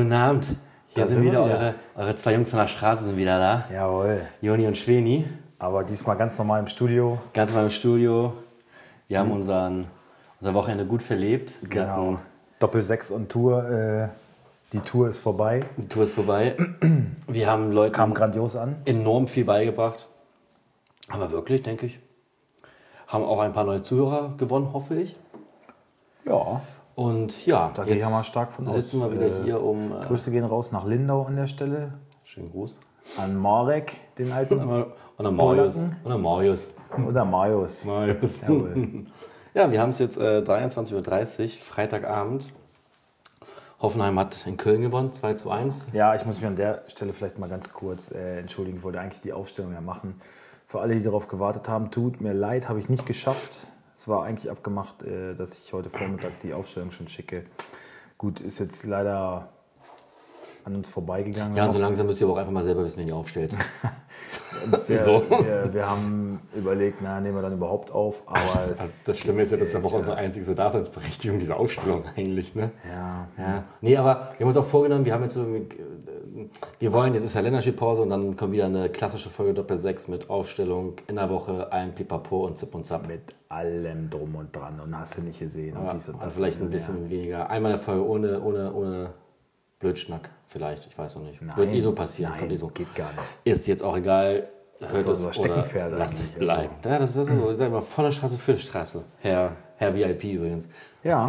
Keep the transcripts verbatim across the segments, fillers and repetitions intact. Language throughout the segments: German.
Guten Abend. Hier Da sind sind wir wieder, wieder. Eure, eure zwei Jungs von der Straße sind wieder da. Jawohl. Joni und Schweni. Aber diesmal ganz normal im Studio. Ganz mal im Studio. Wir haben unseren, unser Wochenende gut verlebt. Wir Genau. hatten- Doppel sechs on Tour. Äh, die Tour ist vorbei. Die Tour ist vorbei. Wir haben Leuten Kam grandios an. enorm viel beigebracht. Aber wirklich, denke ich. Haben auch ein paar neue Zuhörer gewonnen, hoffe ich. Ja. Und ja, Da gehe ich ja mal stark von aus. sitzen wir wieder Äh, hier um... Äh, Grüße gehen raus nach Lindau an der Stelle. schönen Gruß. An Marek, den alten. Und dann Marius. Polacken. Und dann Marius. Oder Marius. Marius. Jawohl. Ja, wir haben es jetzt äh, dreiundzwanzig Uhr dreißig, Freitagabend. Hoffenheim hat in Köln gewonnen, zwei zu eins. Ja, ich muss mich an der Stelle vielleicht mal ganz kurz äh, entschuldigen. Ich wollte eigentlich die Aufstellung ja machen. Für alle, die darauf gewartet haben, tut mir leid, habe ich nicht geschafft. Es war eigentlich abgemacht, äh, dass ich heute Vormittag die Aufstellung schon schicke. Gut, ist jetzt leider an uns vorbeigegangen. Ja, und so langsam müsst ihr aber auch einfach mal selber wissen, wen ihr aufstellt. wir, so. wir, wir haben überlegt, na, nehmen wir dann überhaupt auf. Aber es, Also das Schlimme ist ja, das ist aber auch ja- unsere einzige Daseinsberechtigung, diese Aufstellung eigentlich. Ne? ja, Ja. Nee, aber wir haben uns auch vorgenommen, wir haben jetzt so, wir wollen, jetzt ist ja Länderspielpause und dann kommt wieder eine klassische Folge Doppel sechs mit Aufstellung in der Woche, allem Pipapo und Zip und Zap. mit allem drum und dran und hast du nicht gesehen. Und Ja, dies und und das vielleicht und ein ja. bisschen weniger. Einmal eine Folge ohne, ohne, ohne Blödschnack, vielleicht, ich weiß noch nicht. Nein, Wird eh so passieren, nein, kommt eh so. geht gar nicht. Ist jetzt auch egal, ist hört es unser oder Steckenpferd lasst es eigentlich, bleiben. Ja, das ist so, ich sag mal, von der Straße für die Straße, Herr, Herr V I P übrigens. Ja,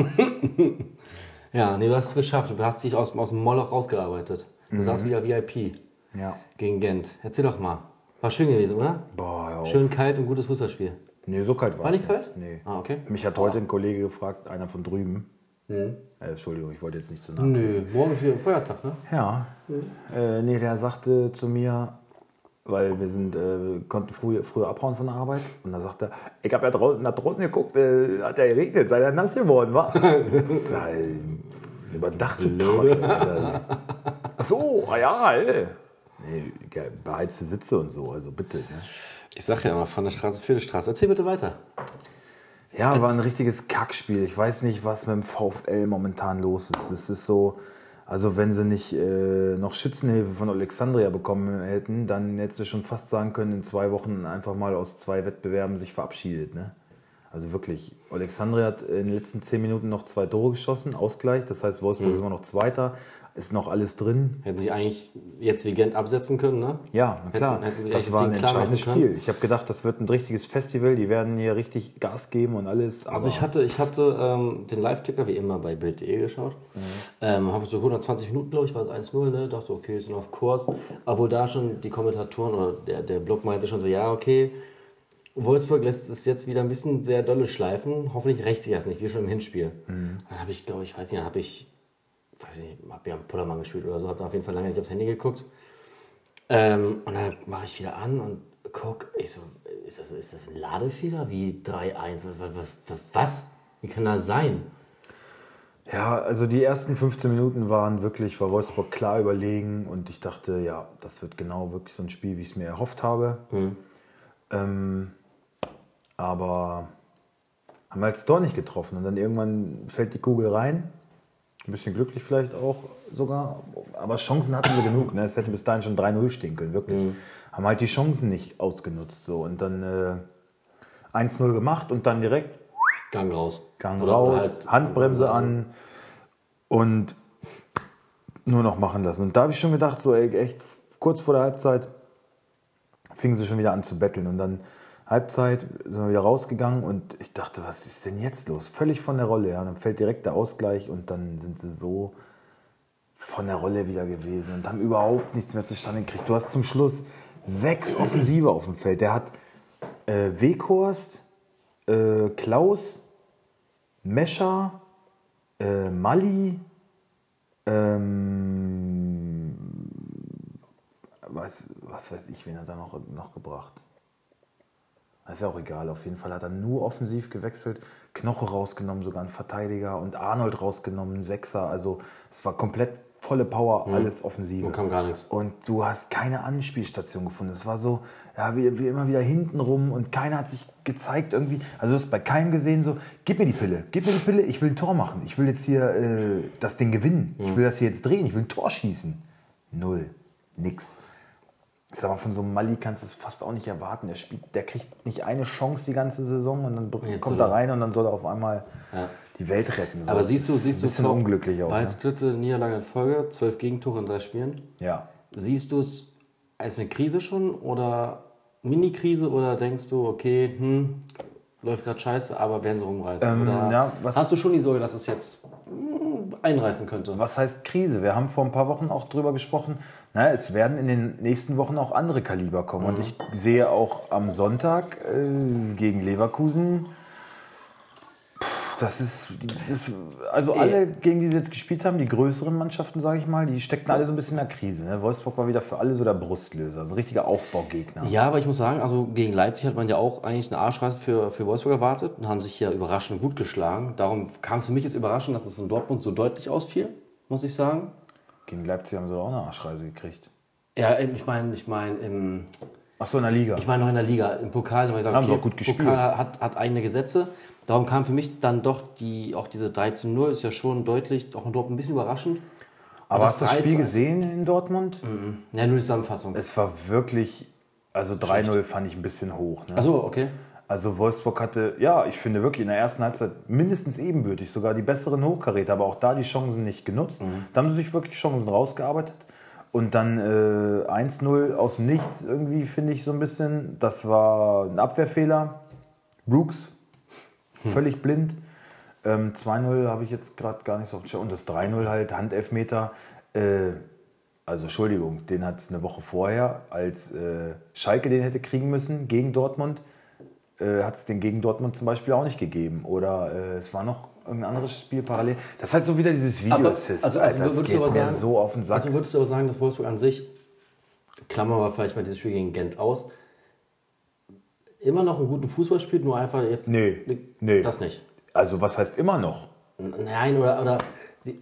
Ja, nee, du hast es geschafft, du hast dich aus, aus dem Moloch rausgearbeitet. Du saßt wieder V I P ja. gegen Gent. Erzähl doch mal. War schön gewesen, oder? Boah, ja. Schön kalt und gutes Fußballspiel. Nee, so kalt war War es nicht kalt? Nee. Ah, okay. Mich hat heute ein Kollege gefragt, einer von drüben. Äh, Entschuldigung, ich wollte jetzt nicht zu nah. Nö, morgen ist wieder Feiertag, ne? Ja. Äh, nee, der sagte zu mir, weil wir sind, äh, konnten früh, früher abhauen von der Arbeit. Und da sagte er, ich habe ja draußen, nach draußen geguckt, äh, hat ja geregnet, sei ja nass geworden, wa? Sei überdacht, du Trottel. Alter. Das- Ach so, ah ja, ey. Nee, geil, beheizte Sitze und so, also bitte. Ne? Ich sag ja immer, von der Straße für die Straße. Erzähl bitte weiter. Ja, war ein richtiges Kackspiel. Ich weiß nicht, was mit dem VfL momentan los ist. Es ist so, also wenn sie nicht äh, noch Schützenhilfe von Alexandria bekommen hätten, dann hättest du schon fast sagen können, in zwei Wochen einfach mal aus zwei Wettbewerben sich verabschiedet. Ne? Also wirklich, Alexandria hat in den letzten zehn Minuten noch zwei Tore geschossen, Ausgleich. Das heißt, Wolfsburg ist immer noch Zweiter, ist noch alles drin. Hätten sich eigentlich jetzt wie Gent absetzen können, ne? Ja, na klar. Hätten- hätten sich das eigentlich war das ein Ding klar entscheidendes machen können. Spiel. Ich habe gedacht, das wird ein richtiges Festival. Die werden hier richtig Gas geben und alles. Also aber- ich hatte, ich hatte ähm, den Live-Ticker wie immer bei Bild punkt de geschaut. Ähm, habe so hundertzwanzig Minuten, glaube ich, war es eins null, ne? Dachte, okay, sind auf Kurs. Obwohl da schon die Kommentatoren oder der, der Blog meinte schon so, ja, okay, Wolfsburg lässt es jetzt wieder ein bisschen sehr dolle schleifen. Hoffentlich rächt sich das nicht, wie schon im Hinspiel. Dann habe ich, glaube ich, weiß nicht, dann habe ich, weiß nicht, habe ja Pullermann gespielt oder so, habe auf jeden Fall lange nicht aufs Handy geguckt. Ähm, und dann mache ich wieder an und guck, ich so, ist das, ist das ein Ladefehler? Wie drei eins? Was, was, was, was? Wie kann das sein? Ja, also die ersten fünfzehn Minuten waren wirklich, war Wolfsburg klar überlegen und ich dachte, ja, das wird genau wirklich so ein Spiel, wie ich es mir erhofft habe. Ähm, aber haben wir jetzt doch nicht getroffen und dann irgendwann fällt die Kugel rein. Ein bisschen glücklich vielleicht auch sogar, aber Chancen hatten wir genug. Ne? Es hätte bis dahin schon drei null stehen können, wirklich. Haben halt die Chancen nicht ausgenutzt. So. Und dann äh, eins null gemacht und dann direkt Gang raus. Gang Oder raus, halt- Handbremse an und nur noch machen lassen. Und da habe ich schon gedacht, so ey, echt kurz vor der Halbzeit fingen sie schon wieder an zu betteln. Und dann Halbzeit sind wir wieder rausgegangen und ich dachte, was ist denn jetzt los? Völlig von der Rolle. Ja. Und dann fällt direkt der Ausgleich und dann sind sie so von der Rolle wieder gewesen und haben überhaupt nichts mehr zustande gekriegt. Du hast zum Schluss sechs Offensive auf dem Feld. Der hat äh, Weghorst, äh, Klaus, Mescher, äh, Mali, ähm, was, was weiß ich, wen hat er noch, noch gebracht. Das ist ja auch egal. Auf jeden Fall hat er nur offensiv gewechselt. Knoche rausgenommen, sogar ein Verteidiger und Arnold rausgenommen, ein Sechser. Also es war komplett volle Power, alles Offensive. Und kam gar nichts. Und du hast keine Anspielstation gefunden. Es war so, ja, wie, wie immer wieder hinten rum und keiner hat sich gezeigt irgendwie. Also du hast bei keinem gesehen so, gib mir die Pille, gib mir die Pille, ich will ein Tor machen. Ich will jetzt hier äh, das Ding gewinnen. Ich will das hier jetzt drehen, ich will ein Tor schießen. Null, nix. Ich sag mal, von so einem Mali kannst du es fast auch nicht erwarten. Der, spielt, der kriegt nicht eine Chance die ganze Saison und dann Jetzt kommt so er rein und dann soll er auf einmal Ja. die Welt retten. So, Aber das siehst du, ist siehst ein du, bisschen Vor- unglücklich auch. War Ne? jetzt dritte Niederlage in Folge, zwölf Gegentore in drei Spielen. Ja. Siehst du es als eine Krise schon oder Mini-Krise oder denkst du, okay, hm, läuft gerade scheiße, aber werden sie rumreißen? Ähm, oder ja, was- hast du schon die Sorge, dass es jetzt hm, einreißen könnte? Was heißt Krise? Wir haben vor ein paar Wochen auch drüber gesprochen. Na, es werden in den nächsten Wochen auch andere Kaliber kommen. Mhm. Und ich sehe auch am Sonntag äh, gegen Leverkusen, pff, das ist, das, also alle, gegen die sie jetzt gespielt haben, die größeren Mannschaften, sage ich mal, die steckten alle so ein bisschen in der Krise. Ne? Wolfsburg war wieder für alle so der Brustlöser, so ein richtiger Aufbaugegner. Ja, aber ich muss sagen, also gegen Leipzig hat man ja auch eigentlich eine Arschreise für, für Wolfsburg erwartet und haben sich ja überraschend gut geschlagen. Darum kam es für mich jetzt überraschend, dass es in Dortmund so deutlich ausfiel, muss ich sagen. Gegen Leipzig haben sie auch eine Arschreise gekriegt. Ja, ich meine, ich meine, im Ach so, in der Liga. Ich meine noch in der Liga, im Pokal, haben wir gesagt, Haben sie okay, auch gut gespielt. Pokal hat, hat eigene Gesetze. Darum kam für mich dann doch die, auch diese drei zu null, ist ja schon deutlich, auch in Dortmund ein bisschen überraschend. Aber das hast du das drei Spiel zu eins gesehen in Dortmund? Ja, nur die Zusammenfassung. Es war wirklich, also drei null fand ich ein bisschen hoch. Ne? Achso, okay. Also Wolfsburg hatte, ja, ich finde wirklich in der ersten Halbzeit mindestens ebenbürtig, sogar die besseren Hochkaräter, aber auch da die Chancen nicht genutzt. Da haben sie sich wirklich Chancen rausgearbeitet. Und dann äh, eins null aus dem Nichts irgendwie, finde ich so ein bisschen. Das war ein Abwehrfehler. Brooks, völlig blind. Ähm, zwei null habe ich jetzt gerade gar nicht so auf dem Schirm. Und das drei null halt, Handelfmeter. Äh, also Entschuldigung, den hat es eine Woche vorher, als äh, Schalke den hätte kriegen müssen gegen Dortmund, äh, hat es den gegen Dortmund zum Beispiel auch nicht gegeben. Oder äh, es war noch irgendein anderes Spiel parallel. Das ist halt so wieder dieses Video-Assist. also, also Alter, das würdest geht du aber mir sagen, so auf den Sack. also würdest du aber sagen, dass Wolfsburg an sich, klammern wir vielleicht mal dieses Spiel gegen Gent aus, immer noch einen guten Fußball spielt, nur einfach jetzt... Nee, nee. Das nicht. Also was heißt immer noch? Nein, oder... oder sie,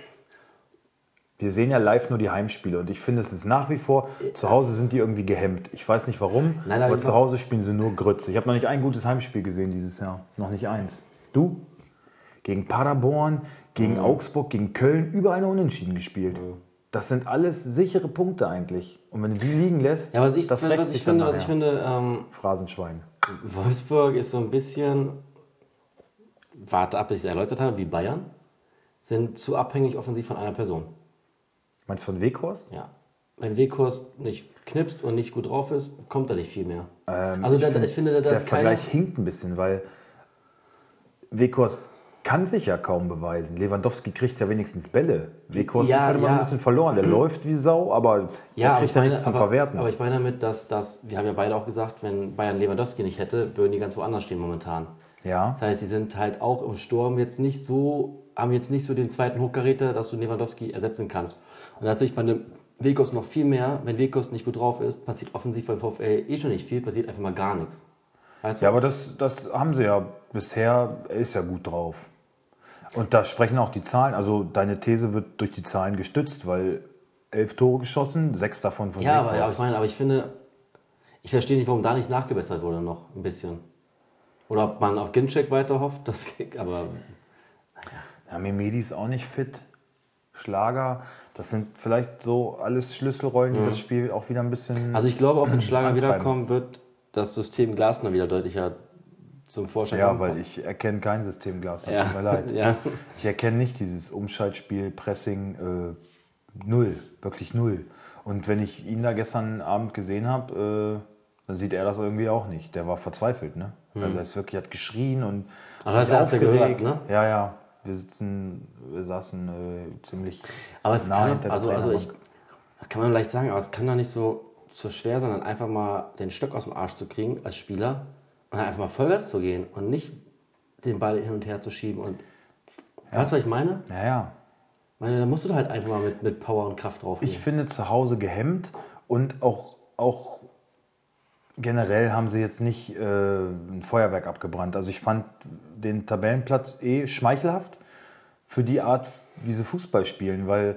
Wir sehen ja live nur die Heimspiele und ich finde, es ist nach wie vor, zu Hause sind die irgendwie gehemmt. Ich weiß nicht warum, Nein, aber aber ich zu mach- Hause spielen sie nur Grütze. Ich habe noch nicht ein gutes Heimspiel gesehen dieses Jahr. Noch nicht eins. Du? Gegen Paderborn, gegen Augsburg, gegen Köln, überall nur unentschieden gespielt. Das sind alles sichere Punkte eigentlich. Und wenn du die liegen lässt, ja, was ich, das was rächt ich sich finde, dann was ich nachher. finde ähm, Phrasenschwein. Wolfsburg ist so ein bisschen, warte ab, bis ich es erläutert habe, wie Bayern, sind zu abhängig offensiv von einer Person. Meinst du von Weghorst? Ja. Wenn Weghorst nicht knipst und nicht gut drauf ist, kommt da nicht viel mehr. Ähm, also ich da, find, ich finde, da der ist keiner... Vergleich hinkt ein bisschen, weil Weghorst kann sich ja kaum beweisen. Lewandowski kriegt ja wenigstens Bälle. Weghorst Ja, ist halt immer ja. so ein bisschen verloren. Der läuft wie Sau, aber Ja, er aber kriegt ich ja meine, nichts zum aber, Verwerten. aber ich meine damit, dass, dass, wir haben ja beide auch gesagt, wenn Bayern Lewandowski nicht hätte, würden die ganz woanders stehen momentan. ja. Das heißt, die sind halt auch im Sturm jetzt nicht so, haben jetzt nicht so den zweiten Hochkaräter, dass du Lewandowski ersetzen kannst. Und das sehe ich bei einem Weghorst noch viel mehr. Wenn Weghorst nicht gut drauf ist, passiert offensiv beim VfL eh schon nicht viel, passiert einfach mal gar nichts. Weißt du? Ja, aber das, das haben sie ja bisher. Er ist ja gut drauf. Und da sprechen auch die Zahlen. Also deine These wird durch die Zahlen gestützt, weil elf Tore geschossen, sechs davon von Ja, aber, ja, Weghorst. ich meine, aber ich finde, ich verstehe nicht, warum da nicht nachgebessert wurde noch ein bisschen. Oder ob man auf Ginczek weiter hofft, das aber Ja, Memedi ist auch nicht fit. Schlager, das sind vielleicht so alles Schlüsselrollen, die das Spiel auch wieder ein bisschen. also ich glaube, auch wenn Schlager Antreiben. wiederkommen, wird das System Glasner wieder deutlicher zum Vorschein ja, kommen. weil ich erkenne kein Systemglas. Ja, Tut mir leid. ja. Ich erkenne nicht dieses Umschaltspiel, Pressing, äh, null, wirklich null. Und wenn ich ihn da gestern Abend gesehen habe, äh, dann sieht er das irgendwie auch nicht. Der war verzweifelt, ne? Also er ist wirklich, hat geschrien und Also sich das hast du aufgeregt. gehört, ne? Ja, ja. Wir sitzen, wir saßen äh, ziemlich Aber es nah kann, hinter doch, der also, also ich, Trainerbank. das kann man leicht sagen, aber es kann doch nicht so, so schwer sein, dann einfach mal den Stock aus dem Arsch zu kriegen als Spieler und dann einfach mal Vollgas zu gehen und nicht den Ball hin und her zu schieben. Und weißt du, was ich meine? Ja, ja. Ich meine, da musst du halt einfach mal mit, mit Power und Kraft drauf Ich finde zu Hause gehemmt und auch, auch generell haben sie jetzt nicht äh, ein Feuerwerk abgebrannt. Also ich fand den Tabellenplatz eh schmeichelhaft für die Art, wie sie Fußball spielen, weil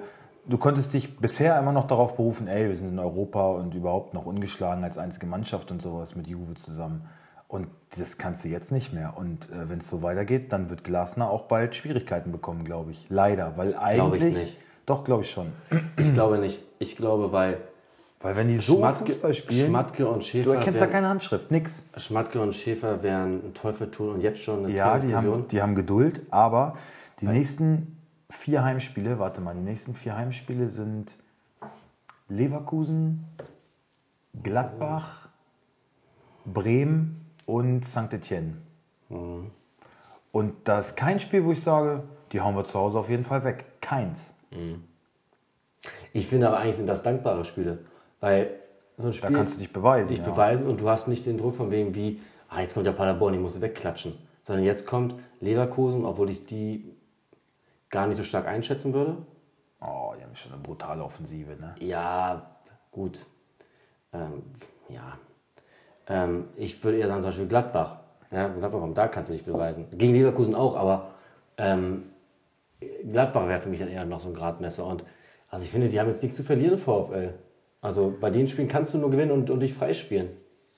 du konntest dich bisher immer noch darauf berufen, ey, wir sind in Europa und überhaupt noch ungeschlagen als einzige Mannschaft und sowas mit Juve zusammen. Und das kannst du jetzt nicht mehr. Und äh, wenn es so weitergeht, dann wird Glasner auch bald Schwierigkeiten bekommen, glaube ich. Leider, weil eigentlich... Glaube ich nicht. Doch, glaube ich schon. Ich glaube nicht. Ich glaube, weil... Weil wenn die so Schmatke, Fußball spielen, Schmatke und Schäfer... du erkennst wären, ja keine Handschrift, nix. Schmatke und Schäfer werden einen Teufel tun und jetzt schon eine Ja, die Diskussion. haben, die haben Geduld, aber die nächsten vier Heimspiele, warte mal, die nächsten vier Heimspiele sind Leverkusen, Gladbach, Bremen und Saint-Étienne. Mhm. Und da ist kein Spiel, wo ich sage, die hauen wir zu Hause auf jeden Fall weg. Keins. Mhm. Ich finde aber eigentlich sind das dankbare Spiele, weil so ein Spiel... Da kannst du dich beweisen. Dich ja. beweisen und du hast nicht den Druck von wegen wie, ah, jetzt kommt der Paderborn, ich muss wegklatschen. Sondern jetzt kommt Leverkusen, obwohl ich die gar nicht so stark einschätzen würde. Oh, die haben schon eine brutale Offensive, ne? Ja, gut. Ähm, ja. Ähm, ich würde eher sagen, zum Beispiel Gladbach. Ja, Gladbach kommt, da kannst du dich beweisen. Gegen Leverkusen auch, aber ähm, Gladbach wäre für mich dann eher noch so ein Gradmesser. Und also ich finde, die haben jetzt nichts zu verlieren, VfL. Also bei den Spielen kannst du nur gewinnen und, und dich freispielen.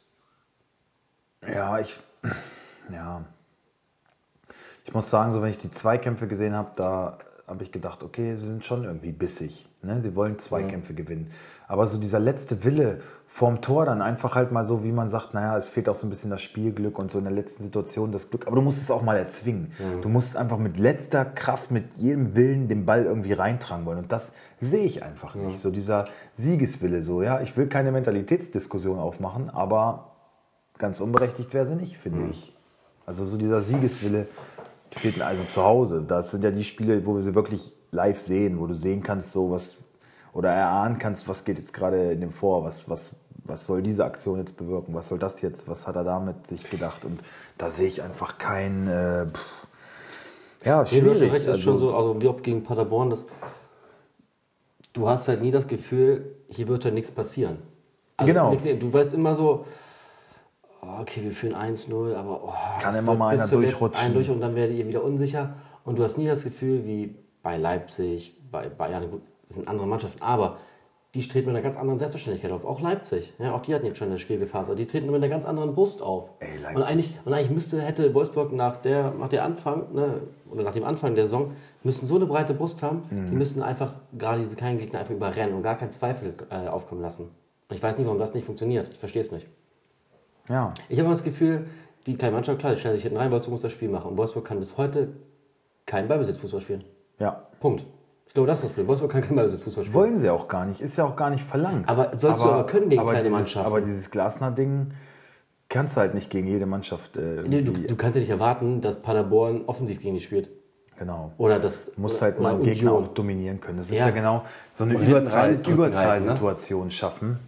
Ja, ich... Ja... Ich muss sagen, so wenn ich die Zweikämpfe gesehen habe, da habe ich gedacht, okay, sie sind schon irgendwie bissig. Ne? Sie wollen Zweikämpfe mhm. gewinnen. Aber so dieser letzte Wille vorm Tor, dann einfach halt mal so, wie man sagt, naja, es fehlt auch so ein bisschen das Spielglück und so in der letzten Situation das Glück. Aber du musst es auch mal erzwingen. Mhm. Du musst einfach mit letzter Kraft, mit jedem Willen den Ball irgendwie reintragen wollen. Und das sehe ich einfach mhm. nicht. So dieser Siegeswille, so, ja, ich will keine Mentalitätsdiskussion aufmachen, aber ganz unberechtigt wäre sie nicht, finde mhm. ich. Also so dieser Siegeswille fehlt also zu Hause. Das sind ja die Spiele, wo wir sie wirklich live sehen, wo du sehen kannst, so was oder erahnen kannst, was geht jetzt gerade in dem vor, was, was, was soll diese Aktion jetzt bewirken, was soll das jetzt, was hat er damit sich gedacht. Und da sehe ich einfach kein, äh, pff, ja, schwierig. Ja, das ist also, schon so, also wie ob gegen Paderborn, das, du hast halt nie das Gefühl, hier wird ja nichts passieren. Also genau. Nichts, du weißt immer so, okay, wir führen eins null, aber oh, kann immer mal einer durchrutschen. Ein durch und dann werdet ihr wieder unsicher. Und du hast nie das Gefühl, wie bei Leipzig, bei Bayern, gut, das sind andere Mannschaften, aber die treten mit einer ganz anderen Selbstverständlichkeit auf. Auch Leipzig, ja, auch die hatten jetzt schon eine schwierige Phase, die treten mit einer ganz anderen Brust auf. Ey, und, eigentlich, und eigentlich müsste, hätte Wolfsburg nach, der, nach, der Anfang, ne, oder nach dem Anfang der Saison, müssten so eine breite Brust haben, mhm. die müssten einfach gerade diese kleinen Gegner einfach überrennen und gar keinen Zweifel äh, aufkommen lassen. Und ich weiß nicht, warum das nicht funktioniert. Ich verstehe es nicht. Ja. Ich habe das Gefühl, die kleine Mannschaft, klar, die stellen sich hinten rein, Wolfsburg muss das Spiel machen. Und Wolfsburg kann bis heute keinen Ballbesitzfußball spielen. Ja. Punkt. Ich glaube, das ist das Problem. Wolfsburg kann keinen Ballbesitzfußball spielen. Wollen sie auch gar nicht. Ist ja auch gar nicht verlangt. Aber sollst aber, du aber können gegen aber kleine dieses, Mannschaften. Aber dieses Glasner-Ding kannst du halt nicht gegen jede Mannschaft. Äh, nee, du, du kannst ja nicht erwarten, dass Paderborn offensiv gegen die spielt. Genau. Oder das, du musst halt mal einen Gegner auch dominieren können. Das ist ja, ja genau so eine Überzahl, Überzahlsituation ne? schaffen.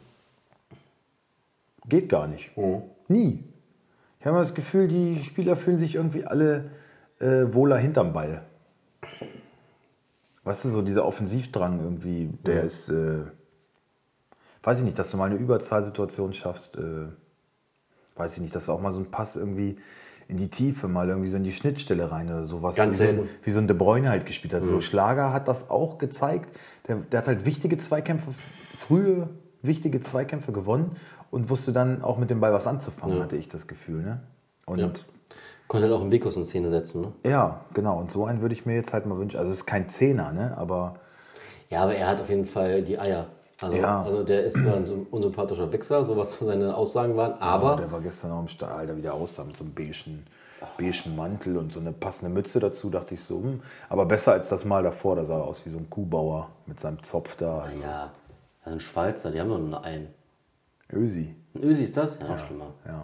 Geht gar nicht. Mhm. Nie. Ich habe das Gefühl, die Spieler fühlen sich irgendwie alle äh, wohler hinterm Ball. Weißt du, so dieser Offensivdrang irgendwie, der mhm. ist, äh, weiß ich nicht, dass du mal eine Überzahlsituation schaffst, äh, weiß ich nicht, dass du auch mal so einen Pass irgendwie in die Tiefe, mal irgendwie so in die Schnittstelle rein oder sowas. Ganz wie, so, wie so ein De Bruyne halt gespielt hat. Mhm. So Schlager hat das auch gezeigt. Der, der hat halt wichtige Zweikämpfe, frühe wichtige Zweikämpfe gewonnen und wusste dann auch mit dem Ball was anzufangen, ja. hatte ich das Gefühl. Ne? Und ja. Konnte halt auch einen Wekus in Szene setzen. Ne? Ja, genau. Und so einen würde ich mir jetzt halt mal wünschen. Also es ist kein Zehner, ne? aber... Ja, aber er hat auf jeden Fall die Eier. Also, ja. also der ist zwar ein so unsympathischer Wichser, so was seine Aussagen waren, aber... Ja, der war gestern auch im Stall, Alter, wieder aussah mit so einem beigen, beigen Mantel und so eine passende Mütze dazu, dachte ich so, hm. aber besser als das Mal davor, da sah er aus wie so ein Kuhbauer mit seinem Zopf da. Also. Ja, ein Schweizer, die haben doch nur einen. Ösi. Ein Ösi ist das? Ja, ja. schlimmer. Ja.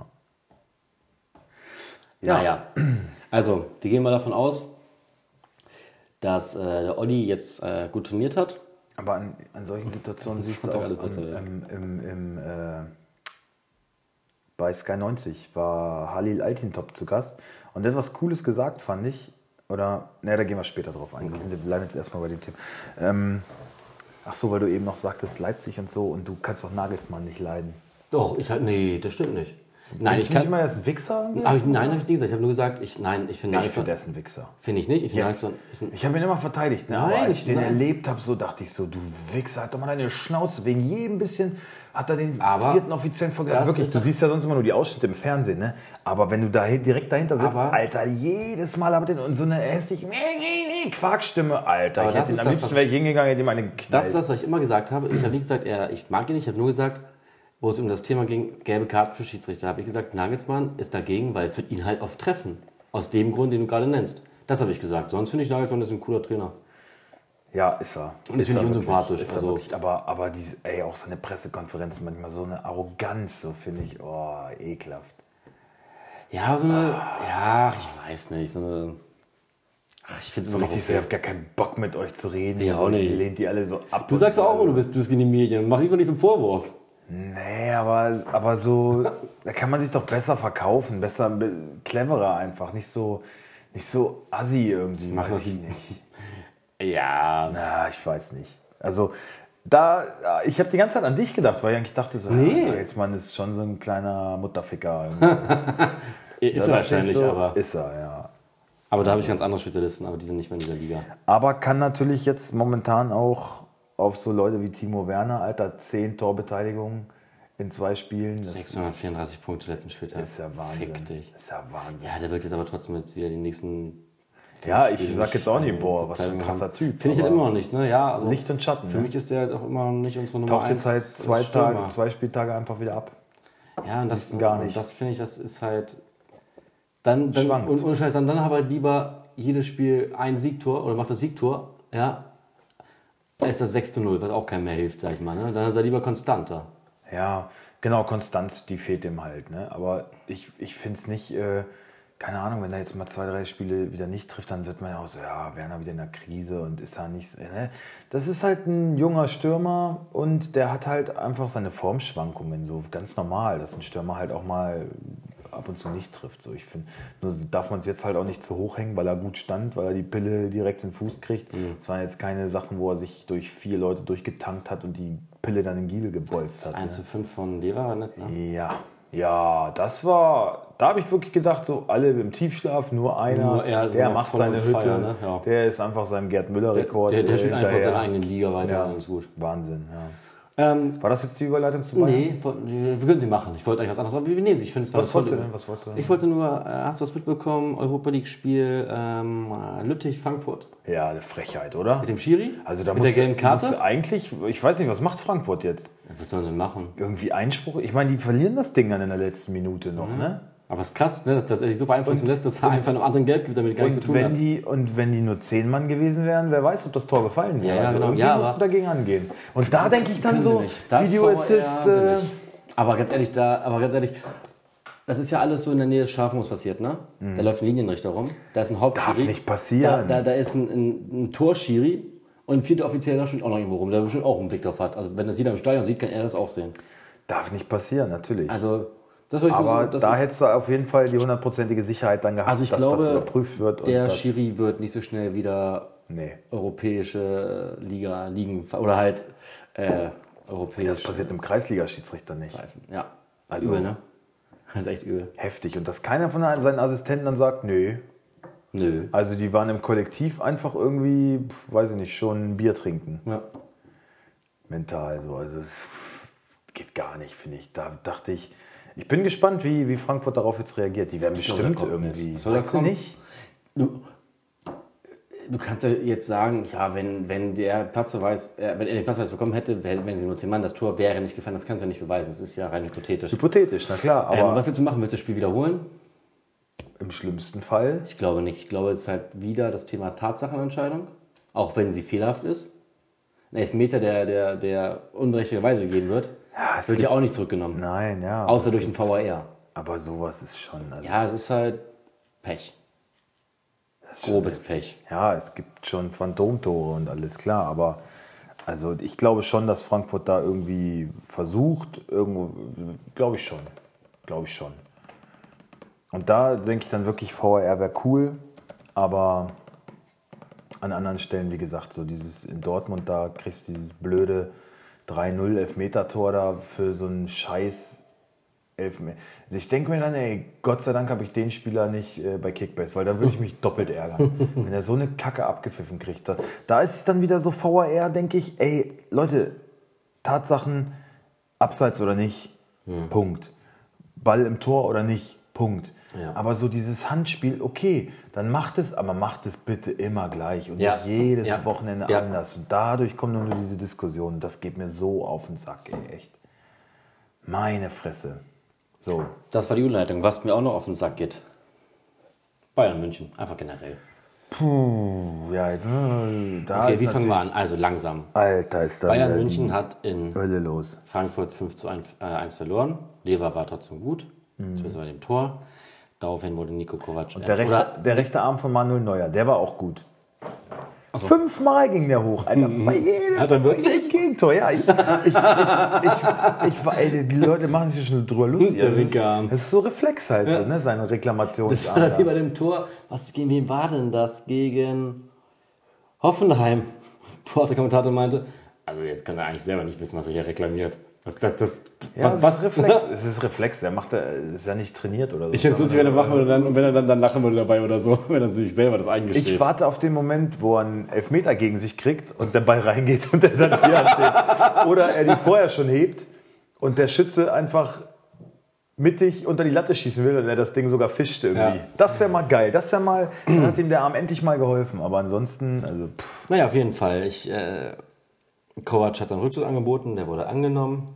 Naja, also wir gehen mal davon aus, dass äh, der Olli jetzt äh, gut trainiert hat. Aber an, an solchen Situationen siehst du auch am, im, im, im, äh, bei Sky neunzig war Halil Altintop zu Gast und der hat was Cooles gesagt, fand ich. Oder, naja, da gehen wir später drauf ein. Wir, sind, wir bleiben jetzt erstmal bei dem Thema. Ähm, ach so, weil du eben noch sagtest, Leipzig und so und du kannst doch Nagelsmann nicht leiden. Doch, ich halt, nee, das stimmt nicht. Nein, ich Findest du nicht kann. mal, er ist ein Wichser? Hab ich, nein, habe ich nicht gesagt. Ich habe nur gesagt, ich, nein, ich finde Ich Nagelsmann. finde, er ist ein Wichser. Finde ich nicht. Ich finde Jetzt, Nagelsmann. Ich find, ich habe ihn immer verteidigt, ne? Nein, aber als ich- ich den nein. erlebt habe, so dachte ich so, du Wichser, halt doch mal deine Schnauze. Wegen jedem bisschen hat er den Aber vierten Offiziellen vorgehalten. das Wirklich, ist du doch- siehst ja sonst immer nur die Ausschnitte im Fernsehen, ne? Aber wenn du da direkt dahinter sitzt, Aber- Alter, jedes Mal aber den und so eine hässliche Quarkstimme, Alter. Aber ich das hätte ihn ist am das, liebsten was wäre ich- ich hingegangen, hätte ihm eine das geknallt. ist das, was ich immer gesagt habe. Ich habe nicht gesagt, er, ich mag ihn nicht. Ich habe nur gesagt, wo es um das Thema ging, gelbe Karten für Schiedsrichter, habe ich gesagt, Nagelsmann ist dagegen, weil es wird ihn halt oft treffen. Aus dem Grund, den du gerade nennst. Das habe ich gesagt. Sonst finde ich, Nagelsmann ist ein cooler Trainer. Ja, ist er. Und das Ist finde er ich wirklich, unsympathisch, ist er also- wirklich. aber, aber diese, ey, auch so eine Pressekonferenz, manchmal so eine Arroganz, so finde ich, oh, ekelhaft. Ja, so eine, ja, ich weiß nicht, so eine, ach, ich finde es So immer noch richtig, so, okay. ich habe gar keinen Bock mit euch zu reden. Ja, auch nicht. Lehnt die alle so ab. Du sagst ja auch immer, du bist, du bist gegen die Medien. Mach lieber nicht so einen Vorwurf. Nee, aber, aber so, da kann man sich doch besser verkaufen, besser, be- cleverer einfach, nicht so, nicht so assi irgendwie. machen weiß das ich die- nicht. Ja, Na, ich weiß nicht. Also, da, ich habe die ganze Zeit an dich gedacht, weil ich eigentlich dachte so, Nee. ja, Nagelsmann ist schon so ein kleiner Mutterficker. irgendwie. ist Da er dachte ich wahrscheinlich, so, aber. Ist er, ja. Aber da habe ich ganz andere Spezialisten, aber die sind nicht mehr in dieser Liga. Aber kann natürlich jetzt momentan auch auf so Leute wie Timo Werner, Alter, zehn Torbeteiligungen in zwei Spielen. Das sechshundertvierunddreißig Punkte letzten Spieltag. ist ja Wahnsinn. Fick dich. Das ist ja Wahnsinn. Ja, der wird jetzt aber trotzdem jetzt wieder die nächsten. Ja, fünf ich Spiele sag jetzt auch nicht, nicht boah, was für ein krasser Typ. Finde ich halt aber immer noch nicht, ne? Ja, also Licht und Schatten. für Ne? mich ist der halt auch immer noch nicht unsere Nummer Taucht eins. jetzt seit zwei, Stürmer. Tage, zwei Spieltage einfach wieder ab. Ja, und das, Siehst du gar nicht. und das finde ich, das ist halt. Dann, dann Schwankt. und ohne Scheiß, dann, dann aber lieber jedes Spiel ein Siegtor oder macht das Siegtor, ja. Da ist das sechs zu null, was auch keinem mehr hilft, sag ich mal. Ne? Dann ist er lieber konstanter. Ja, genau, Konstanz, die fehlt ihm halt. Ne? Aber ich, ich finde es nicht, äh, keine Ahnung, wenn er jetzt mal zwei, drei Spiele wieder nicht trifft, dann wird man ja auch so, ja, Werner wieder in der Krise und ist da nichts. Ne? Das ist halt ein junger Stürmer und der hat halt einfach seine Formschwankungen, so ganz normal, dass ein Stürmer halt auch mal ab und zu nicht trifft. So, ich finde, nur darf man es jetzt halt auch nicht zu hoch hängen, weil er gut stand, weil er die Pille direkt in den Fuß kriegt. Es waren jetzt keine Sachen, wo er sich durch vier Leute durchgetankt hat und die Pille dann in den Giebel gebolzt hat. eins zu Ne? fünf von Lever war nicht, ne? Ja, ja, das war, da habe ich wirklich gedacht, so alle im Tiefschlaf, nur einer, Nur er ist der immer macht voll seine on Hütte, fire, ne? Ja. der ist einfach seinem Gerd Müller-Rekord Der, der äh, spielt einfach hinterher. seine eigene Liga weiter, Ja. alles gut. Wahnsinn, ja. Ähm, War das jetzt die Überleitung zu Bayern? nee, woll- wir können sie machen. Ich wollte eigentlich was anderes, aber wir nehmen sie. Ich finde es war Was eine wolltest du tolle- denn? Was wolltest du denn? Ich wollte nur, äh, hast du was mitbekommen? Europa League-Spiel ähm, Lüttich-Frankfurt. Ja, eine Frechheit, oder? Mit dem Schiri? Also da Mit muss, der gelben Karte? muss eigentlich, ich weiß nicht, was macht Frankfurt jetzt? Ja, was sollen sie machen? Irgendwie Einspruch? Ich meine, die verlieren das Ding dann in der letzten Minute noch, Mhm. ne? Aber es ist krass, ne, dass, dass er sich so beeinflussen lässt, dass er einfach einem anderen Gelb gibt, damit er gar nichts zu Und tun wenn, hat. die, und wenn die nur zehn Mann gewesen wären, wer weiß, ob das Tor gefallen wäre. Ja, ja, also genau. irgendwie Ja, musst aber- du dagegen angehen. Und da denke ich dann Können sie so, nicht. Da ist Video V R, Assist. sind Äh, nicht. Aber ganz ehrlich, da, aber ganz ehrlich, das ist ja alles so in der Nähe des Strafraums passiert, ne? Da läuft ein Linienrichter rum, da ist ein Hauptschiri. Darf nicht passieren. Da, da, da ist ein, ein, ein Torschiri und ein vierter Offizieller steht auch noch irgendwo rum, der bestimmt auch einen Blick drauf hat. Also wenn das jeder im Stadion sieht, kann er das auch sehen. darf nicht passieren, natürlich. Also, das würde ich nur aber so, das da ist, hättest du auf jeden Fall die hundertprozentige Sicherheit dann gehabt, Also ich dass glaube, das überprüft wird. Und der das, Schiri wird nicht so schnell wieder Nee, europäische Liga liegen oder halt äh, europäische. das passiert einem Kreisliga-Schiedsrichter nicht. Pfeifen. Ja, das Also- ist übel, ne? Das ist echt übel. Heftig. Und dass keiner von seinen Assistenten dann sagt, nee. Nö. Also die waren im Kollektiv einfach irgendwie, pf, weiß ich nicht, schon ein Bier trinken. Ja. Mental so. Also es geht gar nicht, finde ich. Da dachte ich, ich bin gespannt, wie, wie Frankfurt darauf jetzt reagiert. Die werden glaube, bestimmt da kommt irgendwie. nichts. Soll da Meinst du kommen? nicht? Du, du kannst ja jetzt sagen, ja, wenn, wenn der Platzverweis, äh, wenn er den Platzverweis bekommen hätte, wär- wenn sie nur zehn Mann, das Tor wäre nicht gefallen. Das kannst du ja nicht beweisen. Das ist ja rein hypothetisch. Hypothetisch, na klar. Aber Ähm, was willst du machen? Willst du das Spiel wiederholen? im schlimmsten Fall. Ich glaube nicht. Ich glaube, es ist halt wieder das Thema Tatsachenentscheidung, auch wenn sie fehlerhaft ist. Ein Elfmeter, der, der, der unberechtigterweise gegeben wird, Ja, es wird gibt, ja auch nicht zurückgenommen. nein, ja. Außer es durch den gibt- V A R. Aber sowas ist schon. Also Ja, es ist halt Pech. das ist schon Grobes heftig. Pech. Ja, es gibt schon Phantomtore und alles klar, aber also ich glaube schon, dass Frankfurt da irgendwie versucht, irgendwo, glaube ich schon, glaube ich schon. Und da denke ich dann wirklich, V A R wäre cool, aber an anderen Stellen, wie gesagt, so dieses in Dortmund, da kriegst du dieses blöde drei null Elfmeter-Tor da für so einen scheiß Elfmeter. Ich denke mir dann, ey, Gott sei Dank habe ich den Spieler nicht äh, bei Kickbase, weil da würde ich mich doppelt ärgern. Wenn er so eine Kacke abgepfiffen kriegt. Da, da ist es dann wieder so V A R, denke ich, ey, Leute, Tatsachen, Abseits oder nicht, hm. Punkt. Ball im Tor oder nicht, Punkt. Ja. Aber so dieses Handspiel, okay, dann macht es, aber macht es bitte immer gleich und ja. nicht jedes ja. Wochenende ja. anders. Und dadurch kommt nur diese Diskussion. Das geht mir so auf den Sack, ey, echt. Meine Fresse. So. Das war die Überleitung. Was mir auch noch auf den Sack geht. Bayern München, einfach generell. Puh, ja, jetzt. Da okay, wie fangen wir an? Also langsam. Alter, ist da Bayern München hat in Hölle los. Frankfurt fünf zu eins verloren. Lever war trotzdem gut, mhm. zumindest bei dem Tor. Daraufhin wurde Niko Kovac... Und der, rechte, der rechte Arm von Manuel Neuer, der war auch gut. So. Fünfmal ging der hoch, Alter. Bei jedem, hat er wirklich? Gegentor, ja. Ich, ich, ich, ich, ich, ich, ey, die Leute machen sich schon drüber lustig. Das ist, das ist so Reflex halt, ja. so, ne? Seine Reklamationsarm. Das war wie bei dem Tor. Was, gegen wen war denn das? Gegen Hoffenheim. Wo der Kommentator meinte, also jetzt kann er eigentlich selber nicht wissen, was er hier reklamiert. Das, das, das, ja, was, das ist Reflex. Es ist Reflex. Der macht, ist ja nicht trainiert oder so. Ich finde es lustig, wenn er machen würde dann, und wenn er dann, dann lachen würde dabei oder so, wenn er sich selber das eingesteht. Ich warte auf den Moment, wo er einen Elfmeter gegen sich kriegt und der Ball reingeht und er dann hier ansteht. Oder er die vorher schon hebt und der Schütze einfach mittig unter die Latte schießen will und er das Ding sogar fischt irgendwie. Ja. Das wäre mal geil. Das wäre mal, dann hat ihm der Arm endlich mal geholfen. Aber ansonsten, also pff. Naja, auf jeden Fall. Ich, äh, Kovac hat seinen Rückzug angeboten, der wurde angenommen.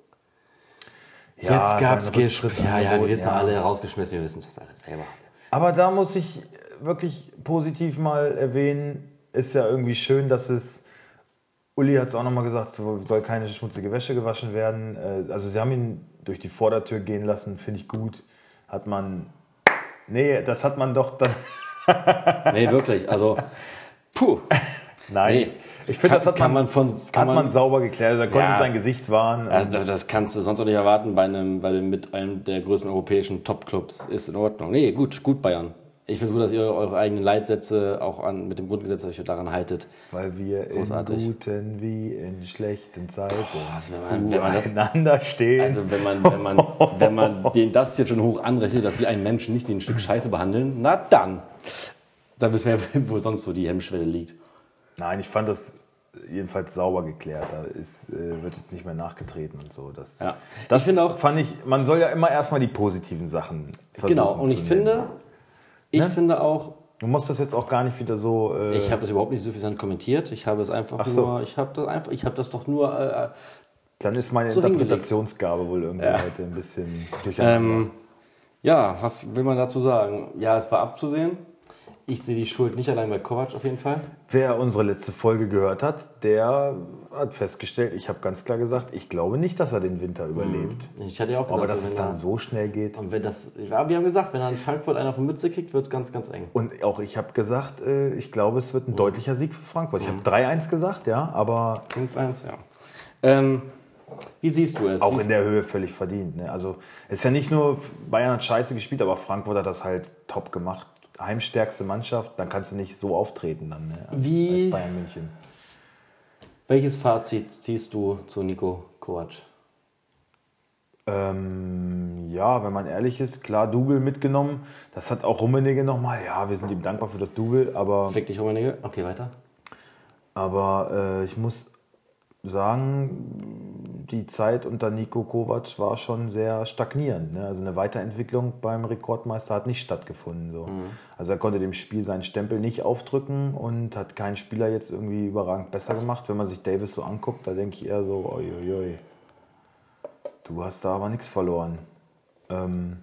Ja, jetzt gab es Gespräche. Ja, ja, wir wissen ja. alle rausgeschmissen, wir wissen es alles selber. Aber da muss ich wirklich positiv mal erwähnen, ist ja irgendwie schön, dass es, Uli hat es auch nochmal gesagt, soll keine schmutzige Wäsche gewaschen werden. Also sie haben ihn durch die Vordertür gehen lassen, finde ich gut. Hat man, nee, das hat man doch dann... nee, wirklich, also, puh. Nein. Nee. Ich finde, das hat, kann man, man, von, kann hat man sauber geklärt. Da konnte ja, sein Gesicht wahren. Also das, das kannst du sonst auch nicht erwarten bei einem, bei dem mit einem der größten europäischen Top-Clubs. Ist in Ordnung. Nee, gut, gut Bayern. Ich finde es gut, dass ihr eure eigenen Leitsätze auch an, mit dem Grundgesetz euch daran haltet. Weil wir Großartig. in guten wie in schlechten Zeiten Boah, also wenn man, wenn man zueinander das, stehen. Also wenn man, wenn man, wenn man den das jetzt schon hoch anrechnet, dass sie einen Menschen nicht wie ein Stück Scheiße behandeln, na dann. Dann wissen wir, wo sonst so die Hemmschwelle liegt. Nein, ich fand das jedenfalls sauber geklärt. Da ist, äh, wird jetzt nicht mehr nachgetreten und so. Das, ja. das ich auch, fand ich, man soll ja immer erstmal die positiven Sachen versuchen. Genau, und ich zu finde, ich ne? finde auch. Du musst das jetzt auch gar nicht wieder so. Äh ich habe das überhaupt nicht suffisant kommentiert. Ich habe es einfach Ach so. nur. Ich habe das einfach. Ich habe das doch nur. Äh, Dann ist meine so Interpretationsgabe wohl irgendwie ja. heute ein bisschen durcheinander. Ähm, ja, was will man dazu sagen? Ja, es war abzusehen. Ich sehe die Schuld nicht allein bei Kovac auf jeden Fall. Wer unsere letzte Folge gehört hat, der hat festgestellt, ich habe ganz klar gesagt, ich glaube nicht, dass er den Winter überlebt. Ich hatte ja auch gesagt, aber dass so, es dann so schnell geht. Und wenn das, ja, wir haben gesagt, wenn er in Frankfurt einer von Mütze kriegt, wird es ganz, ganz eng. Und auch ich habe gesagt, ich glaube, es wird ein mhm. deutlicher Sieg für Frankfurt. Ich habe drei eins gesagt, ja, aber... fünf eins, ja. Ähm, wie siehst du es? Auch siehst in der Höhe völlig verdient. Ne? Also es ist ja nicht nur, Bayern hat scheiße gespielt, aber Frankfurt hat das halt top gemacht. Heimstärkste Mannschaft, dann kannst du nicht so auftreten dann, ne, als, Wie, als Bayern München. Welches Fazit ziehst du zu Niko Kovac? Ähm, ja, wenn man ehrlich ist, klar, Double mitgenommen. Das hat auch Rummenigge nochmal. Ja, wir sind ihm dankbar für das Double, aber... Fick dich, Rummenigge. Okay, weiter. Aber äh, ich muss sagen, die Zeit unter Niko Kovac war schon sehr stagnierend. Ne? Also eine Weiterentwicklung beim Rekordmeister hat nicht stattgefunden. So. Mhm. Also er konnte dem Spiel seinen Stempel nicht aufdrücken und hat keinen Spieler jetzt irgendwie überragend besser gemacht. Wenn man sich Davis so anguckt, da denke ich eher so, oi, oi, oi. Du hast da aber nichts verloren. Ähm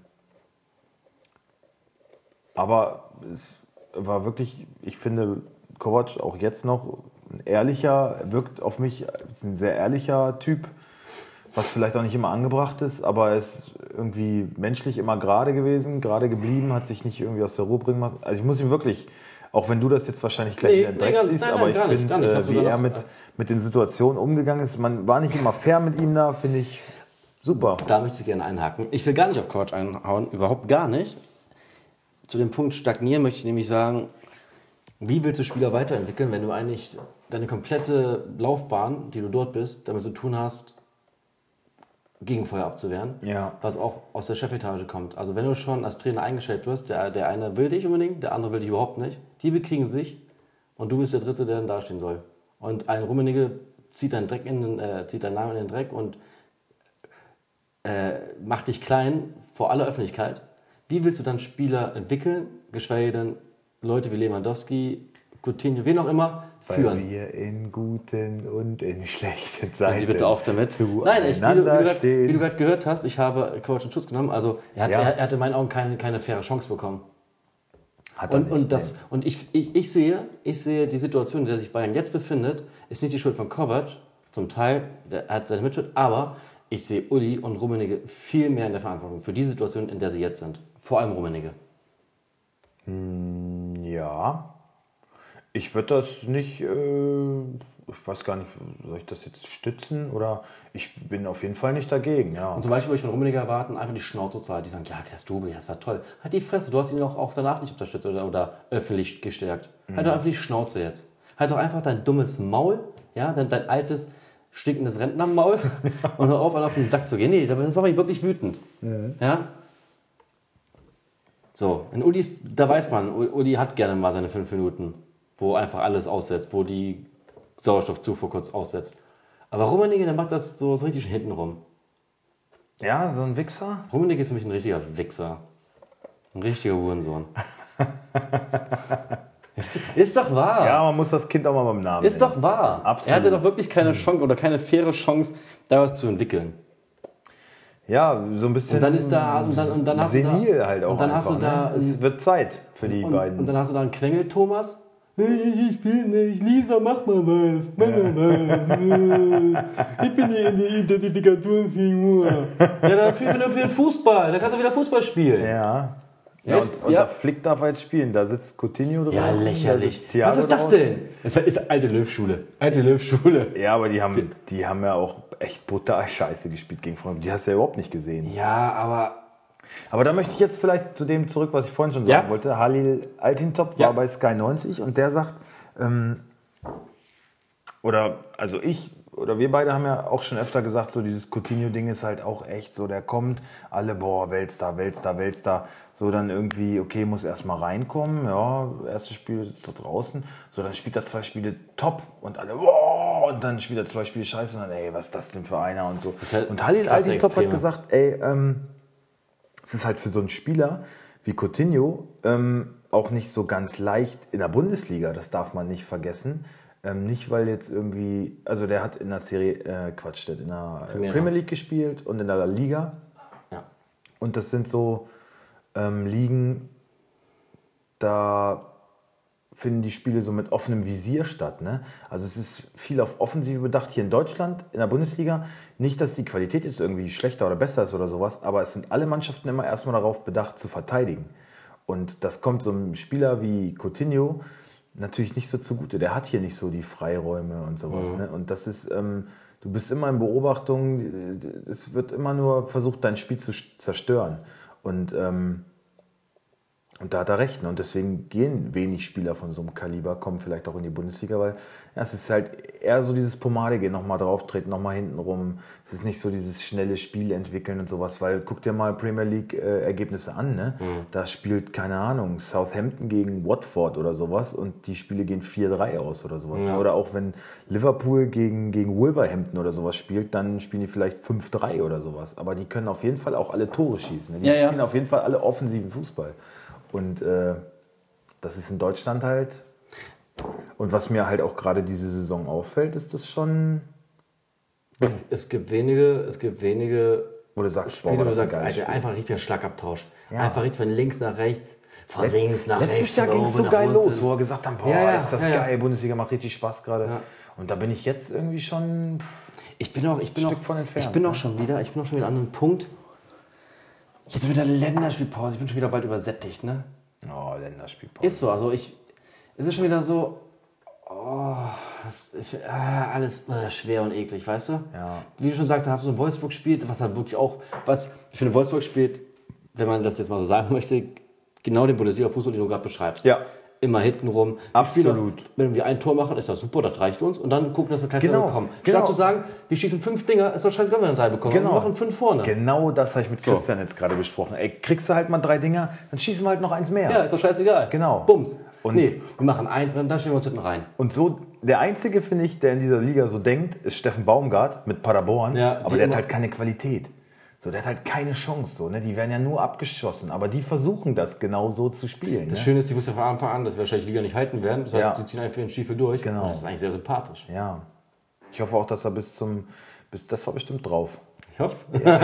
aber es war wirklich, ich finde, Kovac auch jetzt noch ein ehrlicher, wirkt auf mich ist ein sehr ehrlicher Typ, was vielleicht auch nicht immer angebracht ist, aber er ist irgendwie menschlich immer gerade gewesen, gerade geblieben, hat sich nicht irgendwie aus der Ruhe bringen lassen. Also ich muss ihm wirklich, auch wenn du das jetzt wahrscheinlich gleich nee, direkt nee, siehst, nein, aber nein, ich finde, äh, wie er mit, mit den Situationen umgegangen ist, man war nicht immer fair mit ihm da, finde ich super. Da möchte ich gerne einhaken. Ich will gar nicht auf Kovac einhauen, überhaupt gar nicht. Zu dem Punkt stagnieren möchte ich nämlich sagen, wie willst du Spieler weiterentwickeln, wenn du eigentlich deine komplette Laufbahn, die du dort bist, damit zu tun hast, Gegenfeuer abzuwehren, Ja. was auch aus der Chefetage kommt. Also wenn du schon als Trainer eingestellt wirst, der, der eine will dich unbedingt, der andere will dich überhaupt nicht, die bekriegen sich und du bist der Dritte, der dann dastehen soll. Und ein Rummenigge zieht deinen, Dreck in den, äh, zieht deinen Namen in den Dreck und äh, macht dich klein vor aller Öffentlichkeit. Wie willst du dann Spieler entwickeln, geschweige denn Leute wie Lewandowski, Coutinho, wen auch immer, führen? Weil wir in guten und in schlechten Zeiten Hören Sie bitte auf damit. Nein, ich, wie, du, wie, du grad, wie du gerade gehört hast, ich habe Coach in Schutz genommen. Also er hat, Ja. er, er hat in meinen Augen keine, keine faire Chance bekommen. Hat er Und, nicht, und, das, nee. und ich, ich, ich, sehe, ich sehe, die Situation, in der sich Bayern jetzt befindet, ist nicht die Schuld von Kovac. Zum Teil, der hat seine Mitschuld, aber ich sehe Uli und Rummenigge viel mehr in der Verantwortung für die Situation, in der sie jetzt sind. Vor allem Rummenigge. Ja. Ich würde das nicht, äh, ich weiß gar nicht, soll ich das jetzt stützen oder ich bin auf jeden Fall nicht dagegen, ja. Und zum Beispiel würde ich von Rummenigge erwarten, einfach die Schnauze zu halten. Die sagen, ja, das Double, ja, das war toll. Halt die Fresse, du hast ihn auch, auch danach nicht unterstützt oder, oder öffentlich gestärkt. Halt doch einfach die Schnauze jetzt. Halt doch einfach dein dummes Maul, ja, dein, dein altes, stinkendes Rentnermaul und hör auf, auf den Sack zu gehen. Nee, das macht mich wirklich wütend. Ja? So, in Ulis, da weiß man, Uli hat gerne mal seine fünf Minuten, wo einfach alles aussetzt, wo die Sauerstoffzufuhr kurz aussetzt. Aber Rummenigge, der macht das so, so richtig hinten rum. Ja, so ein Wichser? Rummenigge ist für mich ein richtiger Wichser. Ein richtiger Hurensohn. ist, ist doch wahr. Ja, man muss das Kind auch mal beim Namen Ist nennen. doch wahr. Absolut. Er hatte doch wirklich keine Chance oder keine faire Chance, da was zu entwickeln. Ja, so ein bisschen Und dann ist da und dann, und dann hast senil du da, halt auch und dann einfach, hast du da ne? Es wird Zeit für die und, beiden. und dann hast du da einen Quengel Thomas. Ich spiele nicht, Lisa, mach mal was, mach mal was. Ich bin hier in der Identifikationsfigur. Ja, dafür für den Fußball, da kannst du wieder Fußball spielen. ja. Ja, Ist- und, und ja. der Flick darf jetzt spielen. Da sitzt Coutinho draußen. Ja, da lächerlich. sitzt Thiago Was ist das draußen. denn? Das ist alte Löwschule. Alte Löwschule. Ja, aber die haben, die haben ja auch echt brutal scheiße gespielt gegen Frankfurt. Die hast du ja überhaupt nicht gesehen. Ja, aber Aber da möchte ich jetzt vielleicht zu dem zurück, was ich vorhin schon sagen Ja. wollte. Halil Altintop Ja. war bei Sky neunzig und der sagt, ähm, oder also ich oder wir beide haben ja auch schon öfter gesagt, so dieses Coutinho-Ding ist halt auch echt so, der kommt, alle, boah, Weltstar, Weltstar, Weltstar, so dann irgendwie, okay, muss erstmal reinkommen, ja, erstes Spiel ist da draußen, so dann spielt er zwei Spiele top und alle, boah, und dann spielt er zwei Spiele scheiße und dann, ey, was ist das denn für einer und so. ist halt Und Halil klasse Altintop hat Extreme. gesagt, ey, ähm, es ist halt für so einen Spieler wie Coutinho ähm, auch nicht so ganz leicht in der Bundesliga, das darf man nicht vergessen. Ähm, nicht, weil jetzt irgendwie, also der hat in der Serie, äh, Quatsch, der hat in der Primera. Premier League gespielt und in der La Liga. ja. Und das sind so ähm, Ligen, da finden die Spiele so mit offenem Visier statt. Ne? Also es ist viel auf Offensive bedacht. Hier in Deutschland, in der Bundesliga, nicht, dass die Qualität jetzt irgendwie schlechter oder besser ist oder sowas, aber es sind alle Mannschaften immer erstmal darauf bedacht, zu verteidigen. Und das kommt so einem Spieler wie Coutinho natürlich nicht so zugute. Der hat hier nicht so die Freiräume und sowas. Mhm. Ne? Und das ist, ähm, du bist immer in Beobachtung, es wird immer nur versucht, dein Spiel zu zerstören. Und ähm, Und da hat er recht. Ne? Und deswegen gehen wenig Spieler von so einem Kaliber, kommen vielleicht auch in die Bundesliga, weil ja, es ist halt eher so dieses Pomadige, nochmal drauftreten, nochmal hinten rum. Es ist nicht so dieses schnelle Spiel entwickeln und sowas, weil guck dir mal Premier League-Ergebnisse an. Ne? Mhm. Da spielt, keine Ahnung, Southampton gegen Watford oder sowas und die Spiele gehen vier drei aus oder sowas. Ja. Oder auch wenn Liverpool gegen, gegen Wolverhampton oder sowas spielt, dann spielen die vielleicht fünf drei oder sowas. Aber die können auf jeden Fall auch alle Tore schießen. Ne? Die Ja, ja. spielen auf jeden Fall alle offensiven Fußball. Und äh, das ist in Deutschland halt. Und was mir halt auch gerade diese Saison auffällt, ist das schon. Es, es gibt wenige, es gibt wenige Wo du sagst, Spiele, boah, wo du das ist ein sagst, geiles Alter, Spiel. einfach richtiger Schlagabtausch. Ja. Einfach richtig von links nach rechts, von Letz- links nach rechts. Letztes Jahr von ging es oben so nach geil unten. los, wo wir gesagt haben, boah, Ja, ja, ist das ja, ja. geil, Bundesliga macht richtig Spaß gerade. Ja. Und da bin ich jetzt irgendwie schon. Ich bin auch, ich bin Stück auch, von entfernt, ich bin auch ne? schon wieder, ich bin auch schon wieder an einem Punkt. Jetzt mit der Länderspielpause, ich bin schon wieder bald übersättigt, ne? Oh, Länderspielpause. Ist so, also ich, es ist schon wieder so, oh, es ist äh, alles äh, schwer und eklig, weißt du? Ja. Wie du schon sagst, hast du so ein Wolfsburg spielt, was halt wirklich auch, was ich finde, Wolfsburg spielt, wenn man das jetzt mal so sagen möchte, genau den Bundesliga-Fußball, den du gerade beschreibst. Ja. immer hinten rum. Absolut. Auf, wenn wir ein Tor machen, ist das super, das reicht uns. Und dann gucken, dass wir kein Genau, Tor bekommen. genau. Statt zu sagen, wir schießen fünf Dinger, ist doch scheißegal, wenn wir drei bekommen. Genau. Wir machen fünf vorne. Genau das habe ich mit Christian jetzt gerade besprochen. Ey, kriegst du halt mal drei Dinger, dann schießen wir halt noch eins mehr. Ja, ist doch scheißegal. Genau. Bums. Und- nee, wir machen eins und dann stellen wir uns hinten rein. Und so, der Einzige, finde ich, der in dieser Liga so denkt, ist Steffen Baumgart mit Paderborn. Ja, aber die der hat immer- halt keine Qualität. So, der hat halt keine Chance. So, ne? Die werden ja nur abgeschossen. Aber die versuchen das genau so zu spielen. Das Ne? Schöne ist, die wussten von Anfang an, dass wir wahrscheinlich die Liga nicht halten werden. Das heißt, Ja. die ziehen einfach ihren Stiefel durch. Genau. Und das ist eigentlich sehr sympathisch. Ja. Ich hoffe auch, dass er bis zum. Bis, das war bestimmt drauf. Ich hoffe.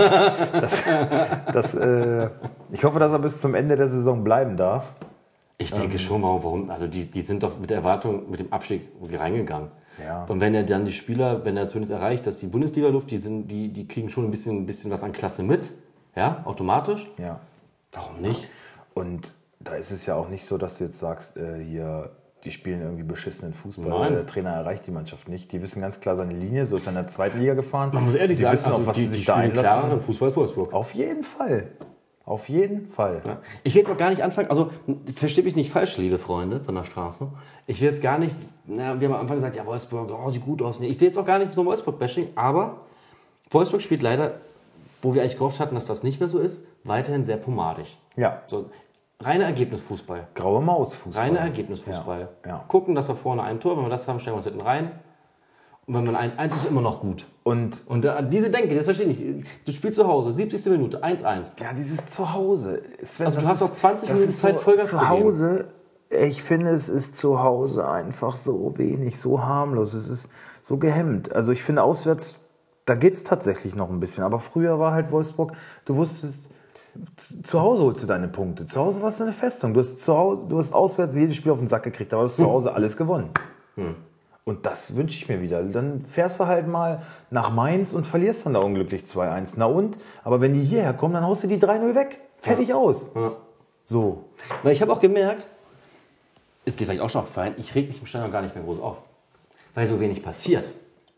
Das, äh, ich hoffe, dass er bis zum Ende der Saison bleiben darf. Ich denke schon, warum, warum also die, die sind doch mit der Erwartung, mit dem Abstieg reingegangen. Ja. Und wenn er dann die Spieler, wenn er zumindest erreicht, dass die Bundesliga-Luft, die, sind, die, die kriegen schon ein bisschen, ein bisschen was an Klasse mit, ja, automatisch. Ja. Warum nicht? Und da ist es ja auch nicht so, dass du jetzt sagst, äh, hier, die spielen irgendwie beschissenen Fußball. Nein. Der Trainer erreicht die Mannschaft nicht. Die wissen ganz klar seine Linie. So ist er in der zweiten Liga gefahren. Man muss ehrlich die sagen, wissen also auch, was die, sie die sich da spielen einlassen. klareren Fußball als Wolfsburg. Auf jeden Fall. Auf jeden Fall. Ja. Ich will jetzt auch gar nicht anfangen, also verstehe mich nicht falsch, liebe Freunde von der Straße. Ich will jetzt gar nicht, na, wir haben am Anfang gesagt, ja, Wolfsburg, oh, sieht gut aus. Nee, ich will jetzt auch gar nicht so ein Wolfsburg-Bashing, aber Wolfsburg spielt leider, wo wir eigentlich gehofft hatten, dass das nicht mehr so ist, weiterhin sehr pomadig. Ja. So, reiner Ergebnisfußball. Graue Maus Fußball. Reiner Ergebnisfußball. Ja. Ja. Gucken, dass wir vorne ein Tor, wenn wir das haben, stellen wir uns hinten rein. Und wenn man eins eins ist, immer noch gut. Und Und da, diese Denke, das verstehe ich nicht. Du spielst zu Hause, siebzigste Minute, eins eins. ja, dieses Zuhause. Sven, Also du das hast noch zwanzig das Minuten ist Zeit, Vollgas zu zu Hause. Ich finde, es ist zu Hause einfach so wenig, so harmlos. Es ist so gehemmt. Also ich finde, auswärts, da geht es tatsächlich noch ein bisschen. Aber früher war halt Wolfsburg, du wusstest, zu zu Hause holst du deine Punkte. Zu Hause warst du eine Festung. Du hast, zu Hause, du hast auswärts jedes Spiel auf den Sack gekriegt, aber du hast zu Hause alles gewonnen. Und das wünsche ich mir wieder. Dann fährst du halt mal nach Mainz und verlierst dann da unglücklich zwei eins. Na und? Aber wenn die hierher kommen, dann haust du die drei null weg. Fertig aus. Ja. So. Weil ich habe auch gemerkt, ist dir vielleicht auch schon aufgefallen, ich reg mich im Stadion gar nicht mehr groß auf. Weil so wenig passiert.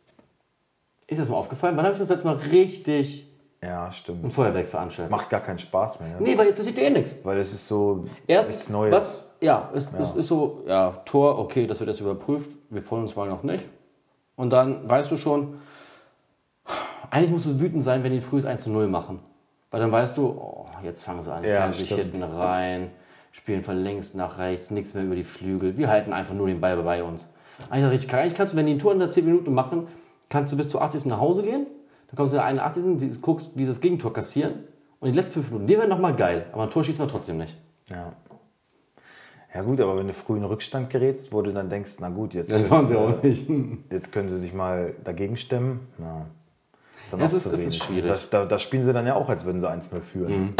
Ist das mal aufgefallen? Wann habe ich das letzte Mal richtig Ja, ein stimmt. Feuerwerk veranstaltet? Macht gar keinen Spaß mehr. Ne? Nee, weil jetzt passiert ja eh nichts. Weil es ist so Erst, nichts Neues. was, ja, es, es ist so, ja, Tor, okay, das wird jetzt überprüft, wir freuen uns mal noch nicht. Und dann weißt du schon, eigentlich musst du wütend sein, wenn die früh eins zu null machen. Weil dann weißt du, oh, jetzt fangen sie an, Ja, fahren sich stimmt. hinten rein, spielen von links nach rechts, nichts mehr über die Flügel. Wir halten einfach nur den Ball bei uns. Eigentlich richtig klar. Eigentlich kannst du, wenn die ein Tor in der zehn Minuten machen, kannst du bis zur achtzigsten nach Hause gehen. Dann kommst du in der einundachtzigsten sie- guckst, wie sie das Gegentor kassieren. Und die letzten fünf Minuten, die wären nochmal geil. Aber ein Tor schießen wir trotzdem nicht. Ja. Ja gut, aber wenn du früh in Rückstand gerätst, wo du dann denkst, na gut, jetzt, Das waren sie auch nicht. jetzt können sie sich mal dagegen stemmen. Na, ist dann Es auch ist- zu es ist wenig. schwierig. Da, da, da spielen sie dann ja auch, als würden sie eins null führen.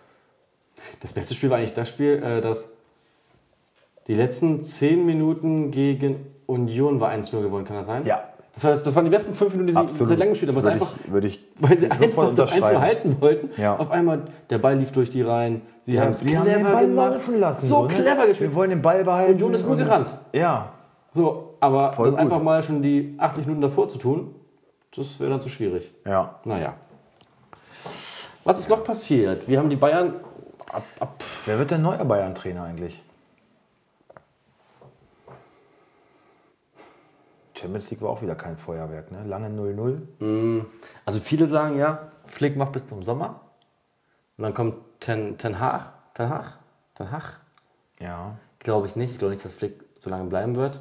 Das beste Spiel war eigentlich das Spiel, äh, das die letzten zehn Minuten gegen Union war eins null gewonnen, kann das sein? Ja. Das, war, das waren die besten fünf Minuten, die sie Absolut. seit langem gespielt haben, weil sie Würde einfach, ich, würde ich weil sie sofort einfach das eins null unterschreiben. halten wollten. Ja. Auf einmal, der Ball lief durch die Reihen. Sie Ja, haben es wir haben den clever Ball gemacht. laufen lassen. So ne? clever gespielt. Wir wollen den Ball behalten. Union ist nur und- gerannt. Ja. So, aber Voll das gut. einfach mal schon die achtzig Minuten davor zu tun, das wäre dann zu schwierig. Ja. Naja. Was ist noch passiert? Wir haben die Bayern ab, ab Wer wird denn neuer Bayern-Trainer eigentlich? Champions League war auch wieder kein Feuerwerk, ne? Lange null null. Also viele sagen ja, Flick macht bis zum Sommer. Und dann kommt Ten, Ten Hag. Ten Hag? Ten Hag? Ja. Glaube ich nicht. Ich glaube nicht, dass Flick so lange bleiben wird.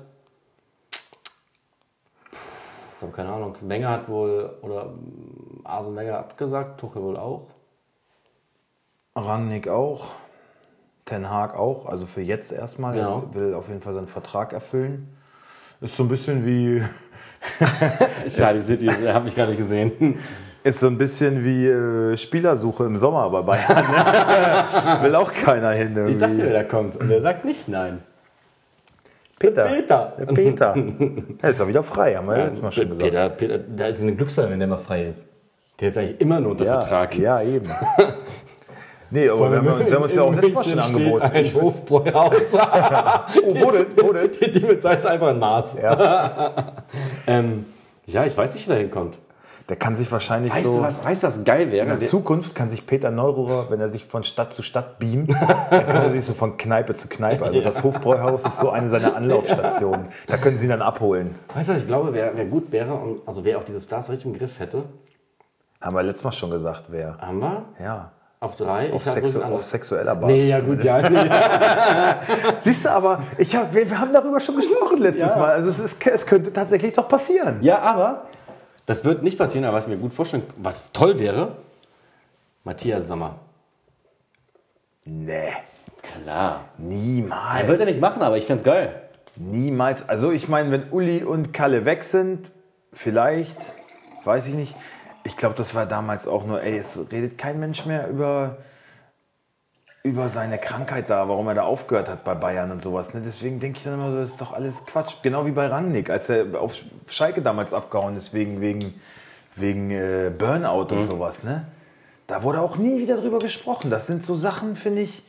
Ich habe keine Ahnung. Wenger hat wohl, oder ähm, Arsene Wenger abgesagt, Tuchel wohl auch. Rangnick auch. Ten Hag auch. Also für jetzt erstmal. Genau. Er will auf jeden Fall seinen Vertrag erfüllen. Ist so ein bisschen wie... Schade, City, habe ich gar nicht gesehen. Ist so ein bisschen wie äh, Spielersuche im Sommer bei Bayern. Ne? Will auch keiner hin. Irgendwie. Ich sag dir, wer da kommt. Und der sagt nicht nein. Peter. Peter. Der Peter. Er ist ja wieder frei, haben wir ja letztes Mal schon gesagt. Peter, Peter, da ist eine Glücksfall, wenn der mal frei ist. Der ist eigentlich immer nur unter Ja, Vertrag. ja, eben. Nee, aber wir haben, wir haben uns ja auch letztes Mal schon München angeboten. steht ein Hofbräuhaus. Oh, wo denn? Wo denn? Die, die mit Salz einfach ein Maß. Ja. ähm, ja, ich weiß nicht, wie der hinkommt. Der kann sich wahrscheinlich Weißt so... du, was, weißt du, was geil wäre? In der Zukunft kann sich Peter Neururer, wenn er sich von Stadt zu Stadt beamt, dann kann er sich so von Kneipe zu Kneipe. Also das Hofbräuhaus ist so eine seiner Anlaufstationen. Da können Sie ihn dann abholen. Weißt du, was ich glaube, wer, wer gut wäre, und, also wer auch diese Stars richtig im Griff hätte, Haben wir letztes Mal schon gesagt, wer. haben wir Ja. auf drei. Auf, Ich hab sexu bloß einen auf sexueller Basis. Nee, ja gut, ja. Nee. Siehst du, aber ich hab, wir, wir haben darüber schon gesprochen letztes Ja. Mal. Also es, ist, es könnte tatsächlich doch passieren. Ja, aber das wird nicht passieren, aber was ich mir gut vorstellen, was toll wäre, Matthias Sammer. Nee, Klar. niemals. Er wird er nicht machen, aber ich find's geil. Niemals. Also ich meine, wenn Uli und Kalle weg sind, vielleicht, weiß ich nicht. Ich glaube, das war damals auch nur, ey, es redet kein Mensch mehr über, über seine Krankheit da, warum er da aufgehört hat bei Bayern und sowas. Ne? Deswegen denke ich dann immer so, das ist doch alles Quatsch. Genau wie bei Rangnick, als er auf Schalke damals abgehauen ist wegen, wegen, wegen äh, Burnout und sowas. Ne? Da wurde auch nie wieder drüber gesprochen. Das sind so Sachen, finde ich,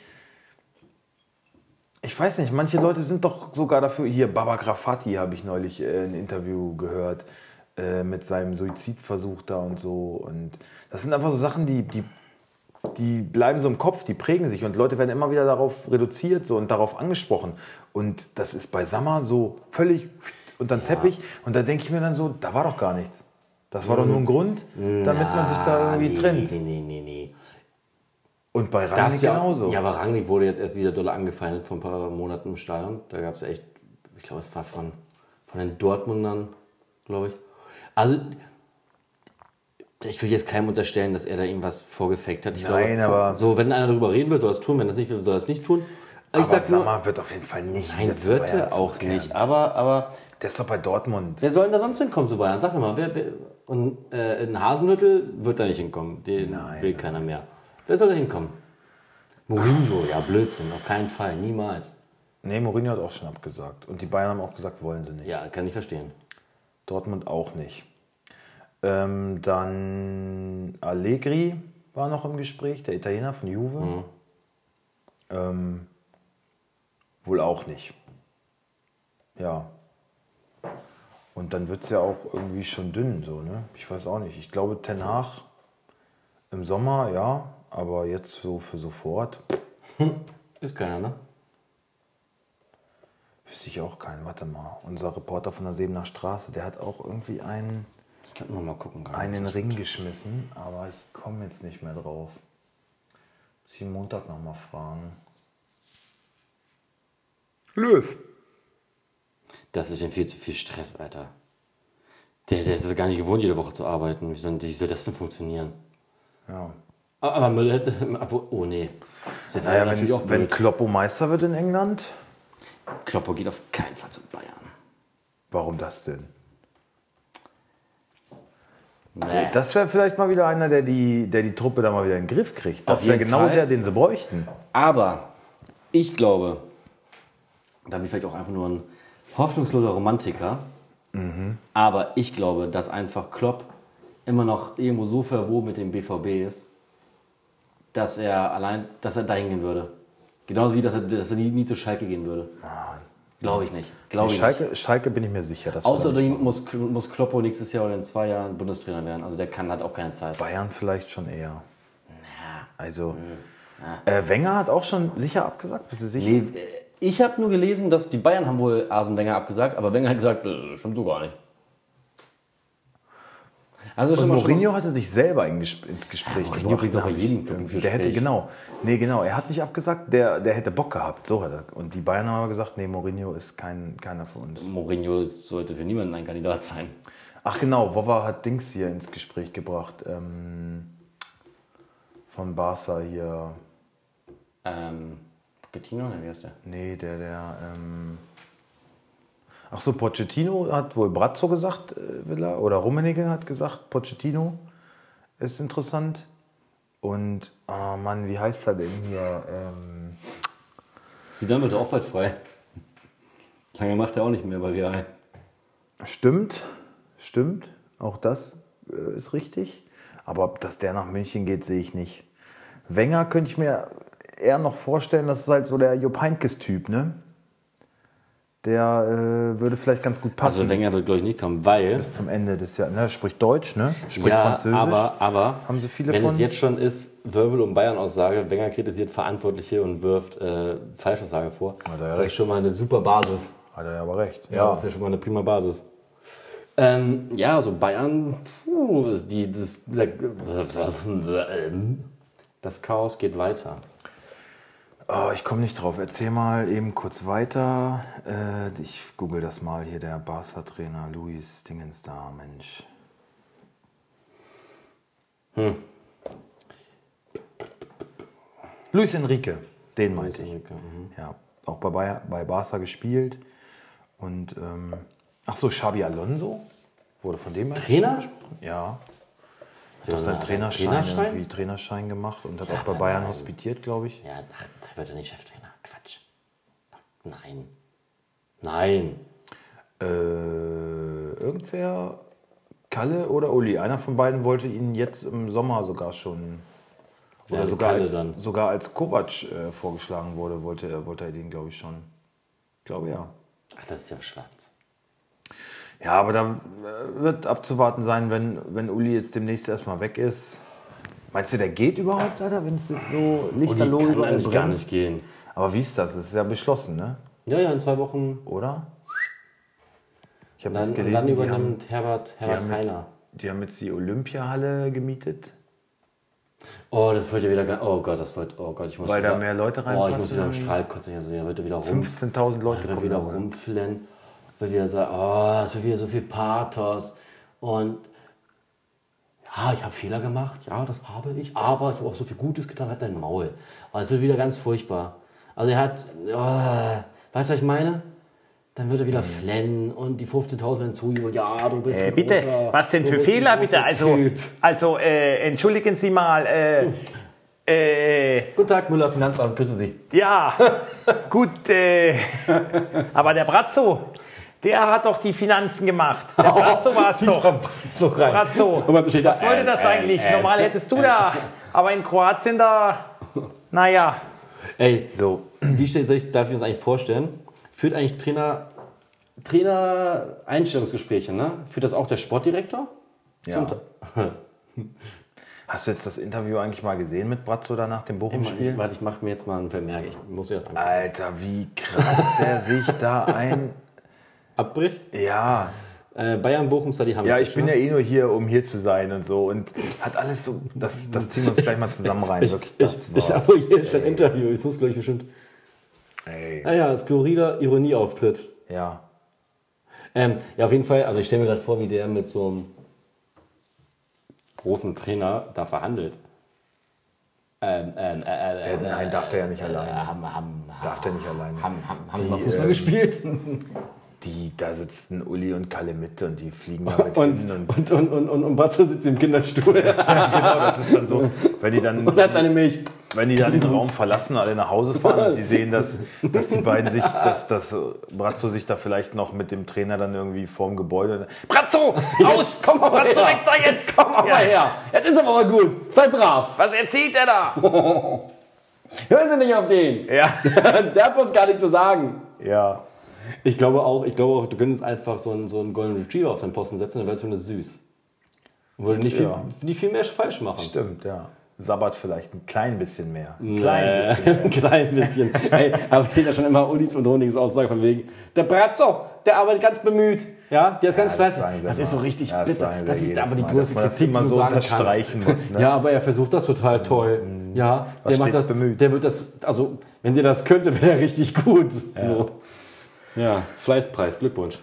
ich weiß nicht, manche Leute sind doch sogar dafür, hier Baba Grafati habe ich neulich äh, ein Interview gehört, äh, mit seinem Suizidversuch da und so. Und das sind einfach so Sachen, die, die, die bleiben so im Kopf, die prägen sich und Leute werden immer wieder darauf reduziert so, und darauf angesprochen. Und das ist bei Sammer so völlig unter den Teppich. Und da denke ich mir dann so, da war doch gar nichts. Das war doch nur ein Grund, damit man sich da irgendwie nee, trennt. Nee, nee, nee, nee. Und bei Das Rangnick ja, genauso. Ja, aber Rangnick wurde jetzt erst wieder doll angefeindet vor ein paar Monaten im Stadion. Da gab es ja echt, ich glaube, es war von, von den Dortmundern, glaube ich. Also, ich will jetzt keinem unterstellen, dass er da irgendwas vorgefaked hat. Ich Nein, glaube, aber- so, wenn einer darüber reden will, soll er es tun. Wenn er es nicht will, soll er es nicht tun. Ich aber sag nur, Sammer wird auf jeden Fall nicht wieder nein, zu wird Bayern er auch zurückkehren. nicht. Aber, aber Der ist doch bei Dortmund. wer soll denn da sonst hinkommen zu Bayern? Sag mir mal. Wer, wer, und äh, in Hasenhüttl wird da nicht hinkommen. Den Nein, will keiner mehr. Wer soll da hinkommen? Mourinho, ja, Blödsinn, auf keinen Fall, niemals. Nee, Mourinho hat auch schon abgesagt. Und die Bayern haben auch gesagt, wollen sie nicht. Ja, kann ich verstehen. Dortmund auch nicht. Ähm, dann Allegri war noch im Gespräch, der Italiener von Juve. Mhm. Ähm, wohl auch nicht. Ja. Und dann wird es ja auch irgendwie schon dünn, so, ne? Ich weiß auch nicht. Ich glaube, Ten Hag im Sommer, ja, aber jetzt so für sofort Ist keiner, ne? wüsste ich auch keinen. Warte mal. Unser Reporter von der Sebener Straße, der hat auch irgendwie einen, Ich kann nur mal gucken. gerade. einen Ring geschmissen, aber ich komme jetzt nicht mehr drauf. Muss ich Montag nochmal fragen. Löw. Das ist ihm viel zu viel Stress, Alter. Der, der ist es gar nicht gewohnt, jede Woche zu arbeiten. Wie soll, wie soll das denn funktionieren? Ja. Aber Müller hätte. obwohl- Oh nee. Das ist ja Naja, natürlich auch wenn, wenn blöd. Kloppo Meister wird in England, Kloppo geht auf keinen Fall zu Bayern. warum das denn? Nee. Das wäre vielleicht mal wieder einer, der die, der die Truppe da mal wieder in den Griff kriegt. Das Auf wäre jeden genau Fall. der, den sie bräuchten. Aber ich glaube, da bin ich vielleicht auch einfach nur ein hoffnungsloser Romantiker, aber ich glaube, dass einfach Klopp immer noch irgendwo so verwoben mit dem B V B ist, dass er allein, dass er dahin gehen würde. Genauso wie, dass er, dass er nie, nie zu Schalke gehen würde. Glaube ich nicht. Glaube ich nicht. Schalke, Schalke bin ich mir sicher. Dass wir da nicht Außerdem muss, muss Kloppo nächstes Jahr oder in zwei Jahren Bundestrainer werden. Also der kann halt auch keine Zeit. Bayern vielleicht schon eher. Also, äh, Wenger hat auch schon sicher abgesagt, bist du sicher? Nee, äh, ich habe nur gelesen, dass die Bayern haben wohl Arsene Wenger abgesagt, aber Wenger hat gesagt, äh, stimmt so gar nicht. Also Und schon mal schon Mourinho hatte sich selber in Ges- ins Gespräch Ja, Mourinho gebracht. bringt doch bei hab ich jedem irgendwie- ins Der hätte, Gespräch. genau. Nee, genau. Er hat nicht abgesagt, der, der hätte Bock gehabt. So hat er. Und die Bayern haben aber gesagt, nee, Mourinho ist kein, keiner von uns. Mourinho ist- sollte für niemanden ein Kandidat sein. Ach genau, Wova hat Dings hier ins Gespräch gebracht. Ähm, von Barca hier. Ähm, Pochettino, ne, wie heißt der? Nee, der, der. Ähm Ach so, Pochettino hat wohl Brazzo gesagt, äh, will er. Oder Rummenigge hat gesagt, Pochettino ist interessant. Und, oh Mann, wie heißt er denn hier? Ähm, Zidane wird auch bald frei. Lange macht er auch nicht mehr bei Real. stimmt, stimmt. Auch das äh, ist richtig. Aber ob das der nach München geht, sehe ich nicht. Wenger könnte ich mir eher noch vorstellen, das ist halt so der Jupp Heynckes-Typ, ne? der äh, würde vielleicht ganz gut passen. Also Wenger wird, glaube ich, nicht kommen, weil... Bis zum Ende des Jahres. Ne, spricht Deutsch, ne? Spricht ja, Französisch. aber, aber haben sie viele wenn von? es jetzt schon ist, Wirbel- und Bayern-Aussage, Wenger kritisiert Verantwortliche und wirft äh, Falschaussage vor, Hat er ja das ist recht. schon mal eine super Basis. Hat er ja aber recht. Ja, das ist ja schon mal eine prima Basis. Ähm, ja, also Bayern, puh, die, das, das Chaos geht weiter. Oh, ich komme nicht drauf. Erzähl mal eben kurz weiter. Äh, ich google das mal hier, der Barca-Trainer Luis Dingens da, Mensch. Hm. Luis Enrique, den meinte ich. Enrique, mhm. Ja, auch bei, Bayer, bei Barca gespielt. Und, ähm, ach so, Xabi Alonso wurde von dem Trainer? gesprochen. Ja. Hat Ja, auch seinen hat er Trainerschein, Trainerschein? irgendwie Trainerschein gemacht und hat Ja, auch bei aber Bayern nein. hospitiert, glaube ich. Ja, ach, da wird er nicht Cheftrainer. Quatsch. Nein. Nein. Äh, irgendwer, Kalle oder Uli, einer von beiden wollte ihn jetzt im Sommer sogar schon, oder Ja, sogar, Kalle als, dann. sogar als Kovac äh, vorgeschlagen wurde, wollte, er- wollte er den, glaube ich, schon. Ich glaube, ja. Ach, das ist ja schwarz. Ja, aber da äh, wird abzuwarten sein, wenn, wenn Uli jetzt demnächst erstmal weg ist. Meinst du, der geht überhaupt, Alter, wenn es jetzt so Und die lichterloh kann überall eigentlich gar brennt? nicht gehen. Aber wie ist das? Das ist ja beschlossen, ne? Ja, ja, in zwei Wochen. Oder? Ich habe Dann, jetzt und gelesen, dann die haben, übernimmt Herbert, die, Herbert haben jetzt, Heiner. die haben jetzt die Olympiahalle gemietet. Oh, das wird ja wieder. ga- Oh Gott, das wird. Oh Gott, ich muss Weil wieder, da mehr Leute Oh, ich reinpassen. muss wieder im Strahl kotzen. Also, er wird wieder rum. fünfzehntausend Leute Er wird kommen wieder da rein. rumflennen. Wird wieder sagen, oh, es wird wieder so viel Pathos. Und ja, ich habe Fehler gemacht. Ja, das habe ich. Aber ich habe auch so viel Gutes getan. Hat dein Maul. Aber es wird wieder ganz furchtbar. Also er hat. Oh, weißt du, was ich meine? Dann wird er wieder flennen und die fünfzehntausend werden zujubeln. Ja, du bist Äh, ein bitte, großer, was denn du für bist ein Fehler, großer bitte? Also, Typ. also äh, entschuldigen Sie mal, äh, äh, Guten Tag, Müller Finanzamt, grüße Sie. ja, gut, äh, aber der Brazzo, der hat doch die Finanzen gemacht. Der Brazzo war es doch. So rein. Brazzo, Und man so steht da, was sollte äh, das äh, eigentlich? äh, Normal hättest du da, aber in Kroatien da, naja. Ey, So, wie steht, soll ich, darf ich mir das eigentlich vorstellen? Führt eigentlich Trainer, Trainer Einstellungsgespräche, ne? Führt das auch der Sportdirektor? Ja. Zum Ta- hast du jetzt das Interview eigentlich mal gesehen mit Brazzo da nach dem ich, Bochum-Spiel? warte, ich mache mir jetzt mal einen Vermerk. Ich muss mir das angucken. Alter, wie krass der sich da ein... Abbricht? Ja, Äh, Bayern, Bochum, Stadi haben ja, ich bin ja eh nur hier, um hier zu sein und so. Und hat alles so... Das, das ziehen wir uns gleich mal zusammen rein. Wirklich, das Ich war- habe hier ist ein Interview. Ich muss, glaube ich, bestimmt. Ey, Naja, skurriler Ironieauftritt. ja. Ähm, ja, auf jeden Fall. Also, ich stelle mir gerade vor, wie der mit so einem großen Trainer da verhandelt. Ähm, ähm, äh, äh, Nein, darf der ja nicht äh, alleine. haben, haben, Darf der nicht alleine. haben, haben, haben sie Die, mal Fußball ähm, gespielt? Die, da sitzen Uli und Kalle mit und die fliegen da mit Und, hin. Und, und, und, und, und, und Brazzo sitzt im Kinderstuhl genau, das ist dann so, wenn die dann... und hat seine Milch. Wenn die dann den Raum verlassen, alle nach Hause fahren und die sehen, dass, dass die beiden sich, dass, dass Brazzo sich da vielleicht noch mit dem Trainer dann irgendwie vorm Gebäude. Brazzo, aus, Komm mal Brazzo, her. weg da jetzt. Komm mal Ja. her. Jetzt ist aber mal gut. Sei brav. Was erzählt er da? Hören Sie nicht auf den. Ja. Der hat uns gar nichts zu sagen. Ja. Ich glaube auch, ich glaube auch, du könntest einfach so einen, so einen Golden Retriever auf deinen Posten setzen, dann wäre es zumindest süß. Und würde nicht viel, Ja. nicht viel mehr falsch machen. Stimmt, ja. Sabbert vielleicht ein klein bisschen mehr. Ein klein bisschen. Ein klein bisschen. Ey, aber ich ja schon immer Ulis und Honigs Aussage von wegen, der Brazzo, der arbeitet ganz bemüht. Ja, der ist ganz Ja, das fleißig. sagen sie Das immer. ist so richtig Ja, das bitter. sagen sie Das ist jedes aber die Mal, größte dass man das Kritik, die immer du so sagen unterstreichen kannst. muss, ne? Ja, aber er versucht das total toll. Ja, der macht stets das, bemüht. der wird das, also, wenn der das könnte, wäre er richtig gut. Ja, so. Ja, Fleißpreis, Glückwunsch.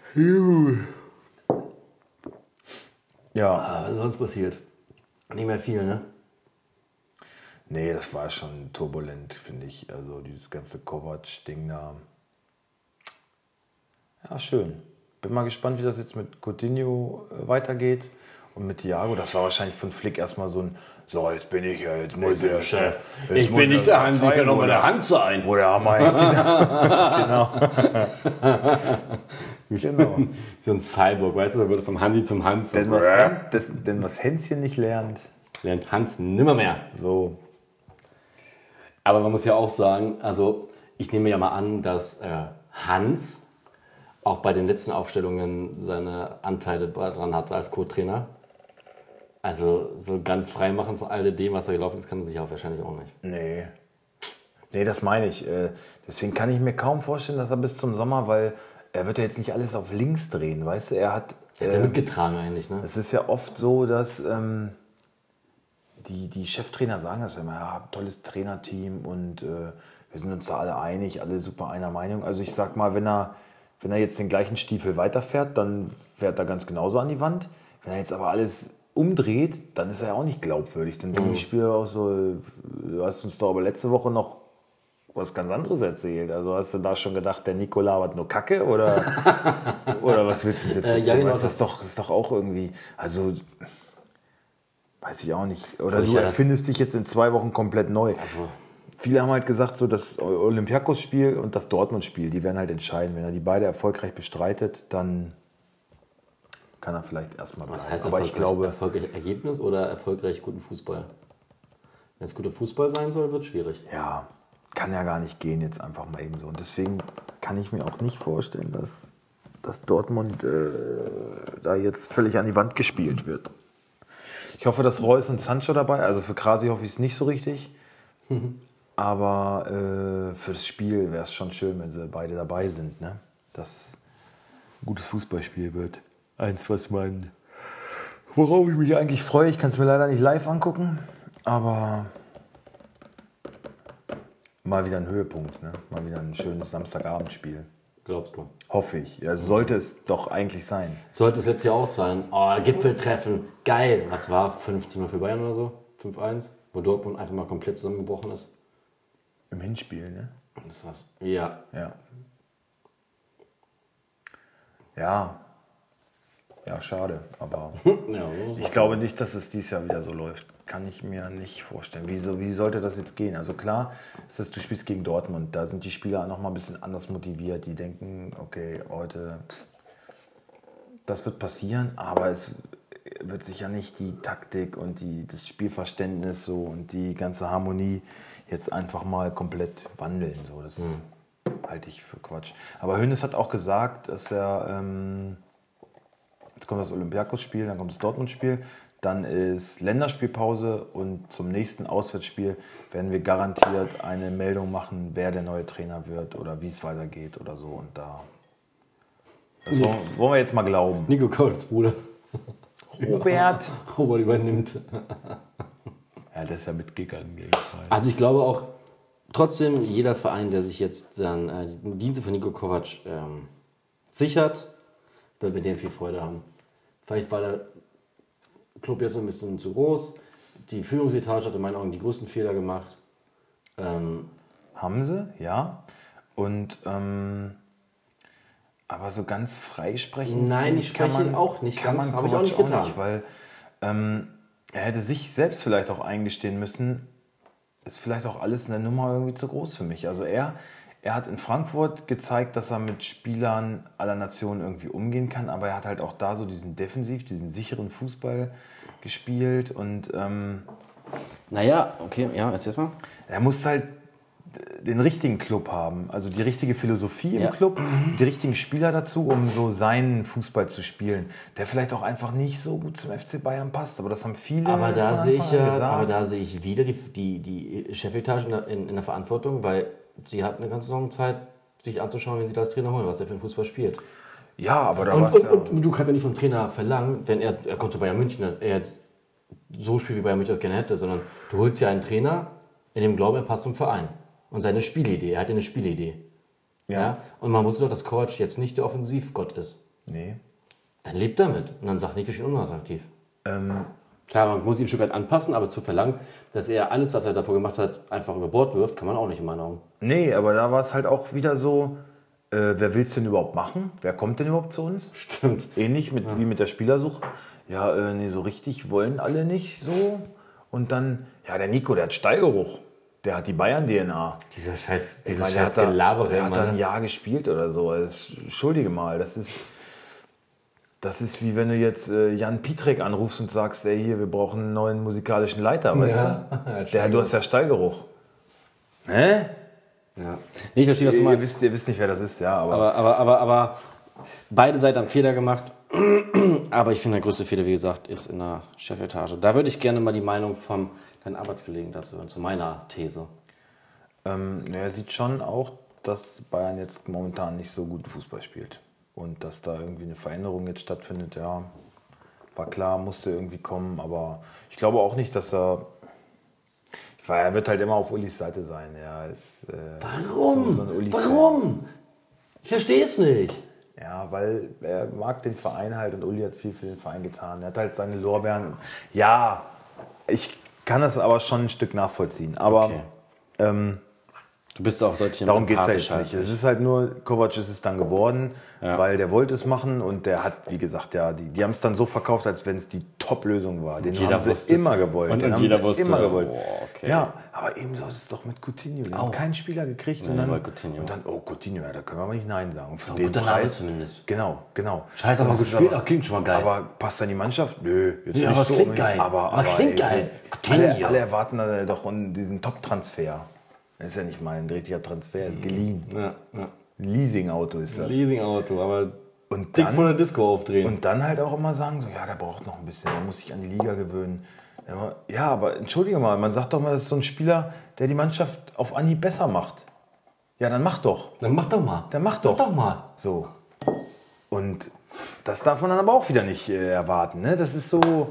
Ja. Aber was ist sonst passiert? Nicht mehr viel, ne? Nee, das war schon turbulent, finde ich. Also dieses ganze Kovac-Ding da. Ja, schön. Bin mal gespannt, wie das jetzt mit Coutinho äh, weitergeht. Und mit Thiago, das war wahrscheinlich von Flick erstmal so ein, so, jetzt bin ich ja, jetzt muss der Chef. Jetzt Ich muss bin nicht der Hans, ich zeigen, kann auch wo mal der der- Hans sein. Wo der Hammer hängt. Genau. So ein Cyborg, weißt du, der wurde vom Hansi zum Hans. denn, was, das, denn was Hänschen nicht lernt, Lernt Hans nimmermehr. so. Aber man muss ja auch sagen, also ich nehme ja mal an, dass äh, Hans auch bei den letzten Aufstellungen seine Anteile dran hatte als Co-Trainer. Also so ganz frei machen von all dem, was da gelaufen ist, kann er sich auch wahrscheinlich auch nicht. Nee. Nee, das meine ich. Äh, Deswegen kann ich mir kaum vorstellen, dass er bis zum Sommer, weil er wird ja jetzt nicht alles auf links drehen, weißt du? Er hat... Er hat ja äh, mitgetragen eigentlich, ne? Es ist ja oft so, dass ähm, die, die Cheftrainer sagen das immer, ja, tolles Trainerteam und äh, wir sind uns da alle einig, alle super einer Meinung. Also ich sag mal, wenn er, wenn er jetzt den gleichen Stiefel weiterfährt, dann fährt er ganz genauso an die Wand. Wenn er jetzt aber alles umdreht, dann ist er ja auch nicht glaubwürdig. Dann denken die Spieler auch so, du hast uns doch aber letzte Woche noch was ganz anderes erzählt. Also hast du da schon gedacht, der Nico labert nur Kacke oder, oder was willst du jetzt Äh, erzählen? ja, genau, Weißt du, das, das- ist doch, das ist doch auch irgendwie, also weiß ich auch nicht. Oder Obwohl ich du ja das- erfindest dich jetzt in zwei Wochen komplett neu. Viele haben halt gesagt, so das Olympiakos-Spiel und das Dortmund-Spiel, die werden halt entscheiden. Wenn er die beide erfolgreich bestreitet, dann kann er vielleicht erstmal bleiben. Was heißt Aber erfolgreich? ich glaube, Erfolgreich Ergebnis oder erfolgreich guten Fußball? Wenn es guter Fußball sein soll, wird es schwierig. ja, kann ja gar nicht gehen jetzt einfach mal eben so. Und deswegen kann ich mir auch nicht vorstellen, dass, dass Dortmund äh, da jetzt völlig an die Wand gespielt wird. Ich hoffe, dass Reus und Sancho dabei, also für Krasi hoffe ich es nicht so richtig. Aber äh, fürs Spiel wäre es schon schön, wenn sie beide dabei sind. Ne? Dass es ein gutes Fußballspiel wird. Eins, was man, worauf ich mich eigentlich freue. Ich kann es mir leider nicht live angucken, aber mal wieder ein Höhepunkt. Ne? Mal wieder ein schönes Samstagabendspiel. Glaubst du? Hoffe ich. Ja, sollte es doch eigentlich sein. Sollte es letztes Jahr auch sein. Oh, Gipfeltreffen. Geil. Was war? fünf zu null für Bayern oder so? fünf eins? Wo Dortmund einfach mal komplett zusammengebrochen ist. Im Hinspiel, ne? Das war's. Ja. Ja. Ja. Ja, schade. Aber ja so ich glaube nicht, dass es dieses Jahr wieder so läuft. Kann ich mir nicht vorstellen. Wieso, wie sollte das jetzt gehen? Also klar, ist das, du spielst gegen Dortmund. Da sind die Spieler noch mal ein bisschen anders motiviert. Die denken, okay, heute, das wird passieren, aber es wird sich ja nicht die Taktik und die, das Spielverständnis so und die ganze Harmonie jetzt einfach mal komplett wandeln. So, das halte ich für Quatsch. Aber Hoeneß hat auch gesagt, dass er... Ähm, Jetzt kommt das Olympiakos-Spiel, dann kommt das Dortmund-Spiel, dann ist Länderspielpause und zum nächsten Auswärtsspiel werden wir garantiert eine Meldung machen, wer der neue Trainer wird oder wie es weitergeht oder so. Und da das wollen, wollen wir jetzt mal glauben. Nico Kaulitz Bruder. Robert. Robert übernimmt. Ja, der ist ja mitgegangen gegen Verein. Also ich glaube auch, trotzdem jeder Verein, der sich jetzt dann äh, die Dienste von Nico Kovac ähm, sichert, wird mit dem viel Freude haben. Vielleicht war der Club jetzt ein bisschen zu groß. Die Führungsetage hat in meinen Augen die größten Fehler gemacht. Ähm, Haben sie, ja. Und ähm, aber so ganz freisprechen. Nein, ich kann spreche man- auch nicht kann ganz, man habe ich auch Kovac nicht getan. weil ähm, er hätte sich selbst vielleicht auch eingestehen müssen, ist vielleicht auch alles eine Nummer irgendwie zu groß für mich. Also er, er hat in Frankfurt gezeigt, dass er mit Spielern aller Nationen irgendwie umgehen kann, aber er hat halt auch da so diesen defensiv, diesen sicheren Fußball gespielt und ähm, Naja, okay, ja, erzähl mal. er muss halt den richtigen Club haben, also die richtige Philosophie im Ja. Club, die richtigen Spieler dazu, um so seinen Fußball zu spielen, der vielleicht auch einfach nicht so gut zum F C Bayern passt, aber das haben viele aber da von sehe ich Anfang an ja, gesagt. aber da sehe ich wieder die, die, die Chefetage in der, in, in der Verantwortung, weil sie hat eine ganze Saison Zeit, sich anzuschauen, wenn sie da als Trainer holen, was er für einen Fußball spielt. Ja, aber da Und, war's und, ja... und du kannst ja nicht vom Trainer verlangen, wenn er, er kommt zu Bayern München, dass er jetzt so spielt, wie Bayern München das gerne hätte, sondern du holst ja einen Trainer, in dem Glauben, er passt zum Verein. Und seine Spielidee, er hat ja eine Spielidee. Ja. Ja. Und man wusste doch, dass Kovac jetzt nicht der Offensivgott ist. Nee. Dann lebt damit. Und dann sagt nicht, wir sind unattraktiv. Ähm, Klar, man muss ihn ein Stück weit anpassen, aber zu verlangen, dass er alles, was er davor gemacht hat, einfach über Bord wirft, kann man auch nicht in meinen Augen. nee, aber da war es halt auch wieder so, äh, wer will es denn überhaupt machen? Wer kommt denn überhaupt zu uns? Stimmt. Ähnlich mit, wie mit der Spielersuche. Ja, äh, nee, so richtig wollen alle nicht so. Und dann, ja, der Nico, der hat Stallgeruch. Der hat die Bayern-D N A. Dieser Scheiß, Ich dieses meine, der Scheiß hat da- Gelabere Der hat da immer. ein Ne? Jahr gespielt oder so. Das, entschuldige mal, das ist, das ist wie wenn du jetzt äh, Jan Pietrek anrufst und sagst, ey, hier, wir brauchen einen neuen musikalischen Leiter, weißt Ja, du? Der, du hast ja Stallgeruch. Hä? Ja. Nee, ich verstehe, was du Ihr meinst. wisst, ihr wisst nicht, wer das ist, ja, aber, Aber, aber, aber, aber Beide Seiten haben Fehler gemacht. Aber ich finde, der größte Fehler, wie gesagt, ist in der Chefetage. Da würde ich gerne mal die Meinung von deinen Arbeitskollegen dazu hören, zu meiner These. Ähm, ja, er sieht schon auch, dass Bayern jetzt momentan nicht so gut Fußball spielt. Und dass da irgendwie eine Veränderung jetzt stattfindet, ja, war klar, musste irgendwie kommen. Aber ich glaube auch nicht, dass er... Weil er wird halt immer auf Ulis Seite sein. Ja, ist, äh, Warum? So, so ein Uli-Fan. Warum? Ich verstehe es nicht. Ja, weil er mag den Verein halt und Uli hat viel für den Verein getan. Er hat halt seine Lorbeeren. Ja, ich kann das aber schon ein Stück nachvollziehen. Aber Okay. ähm, Du bist auch deutlich darum geht es ja empathischer jetzt nicht. als Es ich. ist halt nur, Kovac ist es dann geworden, Ja. weil der wollte es machen und der hat, wie gesagt, ja, die, die haben es dann so verkauft, als wenn es die Top-Lösung war. Den jeder haben sie wusste. immer gewollt. Und- Den und haben jeder sie wusste, immer gewollt. oh, okay. Ja, aber ebenso ist es doch mit Coutinho. Die haben keinen Spieler gekriegt und, Nee, dann, bei Coutinho. und dann, oh Coutinho, ja, da können wir aber nicht Nein sagen. Und für ein den guter Name Preis- zumindest. Genau, genau. Scheiße, aber Und gut das ist gespielt, aber klingt schon mal geil. Aber passt da in die Mannschaft? Nö. Jetzt Ja, nicht aber es so klingt unbedingt. geil. Aber, Aber klingt ey, geil. Alle, Coutinho. alle erwarten da doch diesen Top-Transfer. Das ist ja nicht mal ein richtiger Transfer, ist geliehen. Ja, ja. Ein Leasing-Auto ist das. Leasing-Auto, aber Und dick vor der dann, Disco aufdrehen. und dann halt auch immer sagen, so, ja, der braucht noch ein bisschen, der muss sich an die Liga gewöhnen. Ja, aber entschuldige mal, man sagt doch mal, das ist so ein Spieler, der die Mannschaft auf Anhieb besser macht. Ja, dann mach doch. Dann mach doch mal. Dann mach doch. Mach doch mal. So. Und das darf man dann aber auch wieder nicht äh, erwarten. Ne? Das ist so...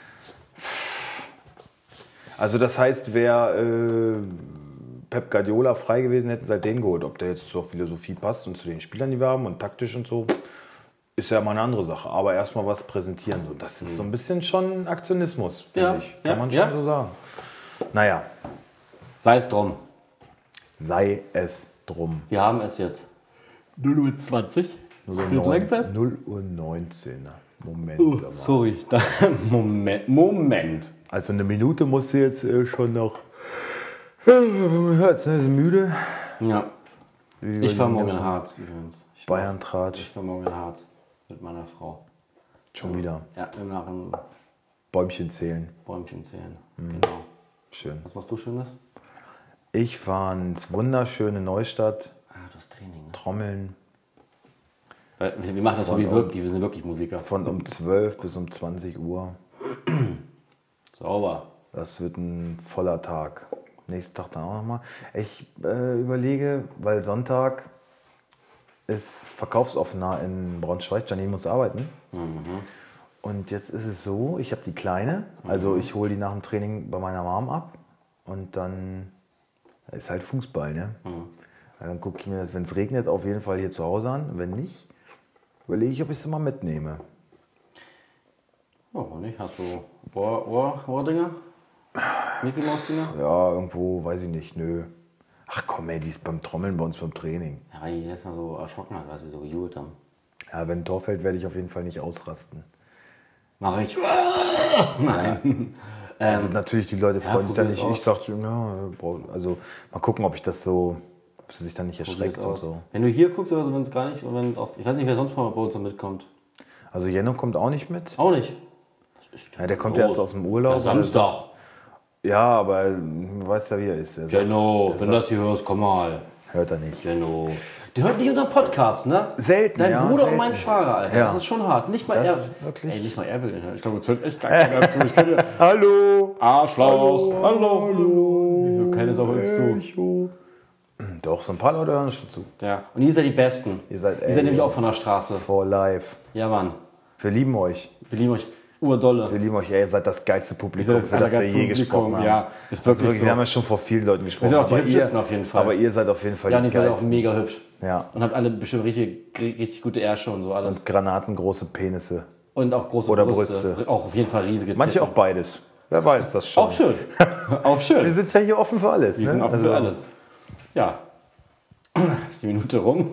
Also das heißt, wäre äh, Pep Guardiola frei gewesen, hätten sie halt den geholt. Ob der jetzt zur Philosophie passt und zu den Spielern, die wir haben und taktisch und so, ist ja mal eine andere Sache. Aber erstmal was präsentieren. So. Das ist so ein bisschen schon Aktionismus, finde Ja, ich. Kann ja, man schon ja. so sagen. Naja, Sei es drum. sei es drum. Wir haben es jetzt. null Uhr zwanzig. Wird langsam. null Uhr neunzehn. Moment. Oh, aber. sorry. Da, Moment. Moment. Also eine Minute musst du jetzt äh, schon noch... Man hört es, ne? Sind müde. Ja. Wie Ich fahre den morgen in ganzen Harz übrigens. Ich Bayern Ich Tratsch. fahre morgen in Harz mit meiner Frau. Schon wieder. Ja, wir machen Bäumchen zählen. Bäumchen zählen. Mhm. Genau. Schön. Was machst du Schönes? Ich fahre ins wunderschöne Neustadt. Ah, das Training, ne? Trommeln. Weil wir wir machen das Hobby wirklich, wir sind wirklich Musiker. Von um zwölf bis um zwanzig Uhr. Sauber. Das wird ein voller Tag. Nächsten Tag dann auch nochmal. Ich äh, überlege, weil Sonntag ist verkaufsoffener in Braunschweig. Janine muss arbeiten. Und jetzt ist es so, ich habe die Kleine. Also ich hole die nach dem Training bei meiner Mom ab. Und dann ist halt Fußball, ne? Dann gucke ich mir das, wenn es regnet, auf jeden Fall hier zu Hause an. Wenn nicht, überlege ich, ob ich sie mal mitnehme. Oh, nicht? Hast du Ohr, Ohr, Ohrdinger? Mickey Maus Dinger? Ja, irgendwo, weiß ich nicht, nö. Ach komm, ey, die ist beim Trommeln bei uns beim Training. Ja, weil die jetzt mal so erschrocken hat, als sie so gejubelt haben. Ja, wenn ein Tor fällt, werde ich auf jeden Fall nicht ausrasten. Mach ich. Nein. Also natürlich, die Leute ja, freuen sich dann probier's nicht. aus. Ich sag zu, ja, brauch- also mal gucken, ob ich das so, ob sie sich dann nicht erschreckt Probier's und aus. so. Wenn du hier guckst, oder wenn es gar nicht, oder wenn auf, ich weiß nicht, wer sonst mal bei uns noch mitkommt. Also Jenno kommt auch nicht mit. Auch nicht. Was ist denn Ja, der kommt los? erst aus dem Urlaub. Ja, Samstag. Ja, aber du weißt ja, wie er ist. Er sagt- Jenno, er wenn sagt- das hier hörst, komm mal. Hört er nicht. Jenno. Der hört nicht unseren Podcast, ne? Selten, Dein ja, Bruder selten. und mein Schwager, Alter. Ja. Das ist schon hart. Nicht mal Das er. ist wirklich- Ey, nicht mal er will den hören. Ich glaube, es hört echt gar keiner zu. Ich kann ja. Hallo! Arschloch. Hallo. Hallo! Keine Sau hört zu. Echo. Doch, so ein paar Leute hören schon zu. Ja. Und ihr seid die Besten. Ihr seid, Ihr seid nämlich auch von der Straße. For life. Ja, Mann. Wir lieben euch. Wir lieben euch urdolle. Wir lieben euch. Ihr seid das geilste Publikum, Ihr seid das für das wir allergeilste je Publikum, gesprochen haben. ja. Ist Also wirklich so. Wir haben ja schon vor vielen Leuten gesprochen. sind auch die aber hübschesten ihr, auf jeden Fall. Aber ihr seid auf jeden Fall Ja, und die ihr seid auch geilsten. mega hübsch. Ja. Und habt alle bestimmt richtig, richtig gute Ärsche und so alles. Und granatengroße Penisse. Und auch große Oder Brüste. Brüste. Auch auf jeden Fall riesige Manche Titten. auch beides. Wer weiß das schon. Auch schön. auch schön. Wir sind ja hier offen für alles. Wir ne? sind offen Also, für alles. Ja. Ist die Minute rum?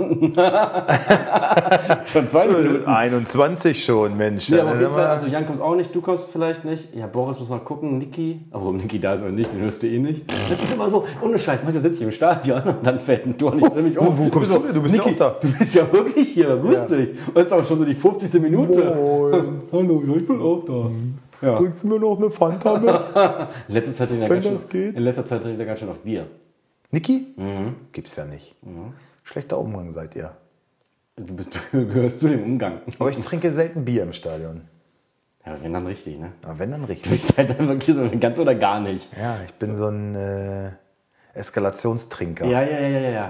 Schon zwei Minuten. einundzwanzig schon, Mensch. Ja, aber auf Dann jeden sind wir- Fall, also Jan kommt auch nicht, du kommst vielleicht nicht. Ja, Boris muss mal gucken, Niki. Aber warum Niki da ist oder nicht, den hörst du eh nicht. Das ist immer so, ohne Scheiß. Manchmal sitze ich im Stadion und dann fällt ein Tor nicht. Nämlich wo- wo kommst du denn? Du bist ja Niki, auch da. Du bist ja wirklich hier, grüß dich. Und jetzt ist aber schon so die fünfzigste Minute. Moin. Hallo, ja, ich bin auch da. Ja. Bringst du mir noch eine Fanta mit? In letzter Zeit trinkt er Wenn ganz schön, das geht. in letzter Zeit trinkt er ganz schön auf Bier. Niki? Gibt's ja nicht. Schlechter Umgang seid ihr. Du, bist, du gehörst zu dem Umgang. Aber ich trinke selten Bier im Stadion. Ja, wenn dann richtig, ne? Aber wenn dann Du richtig. bist halt einfach hier so ganz oder gar nicht. Ja, ich bin so ein äh, Eskalationstrinker. Ja, ja, ja, ja, ja.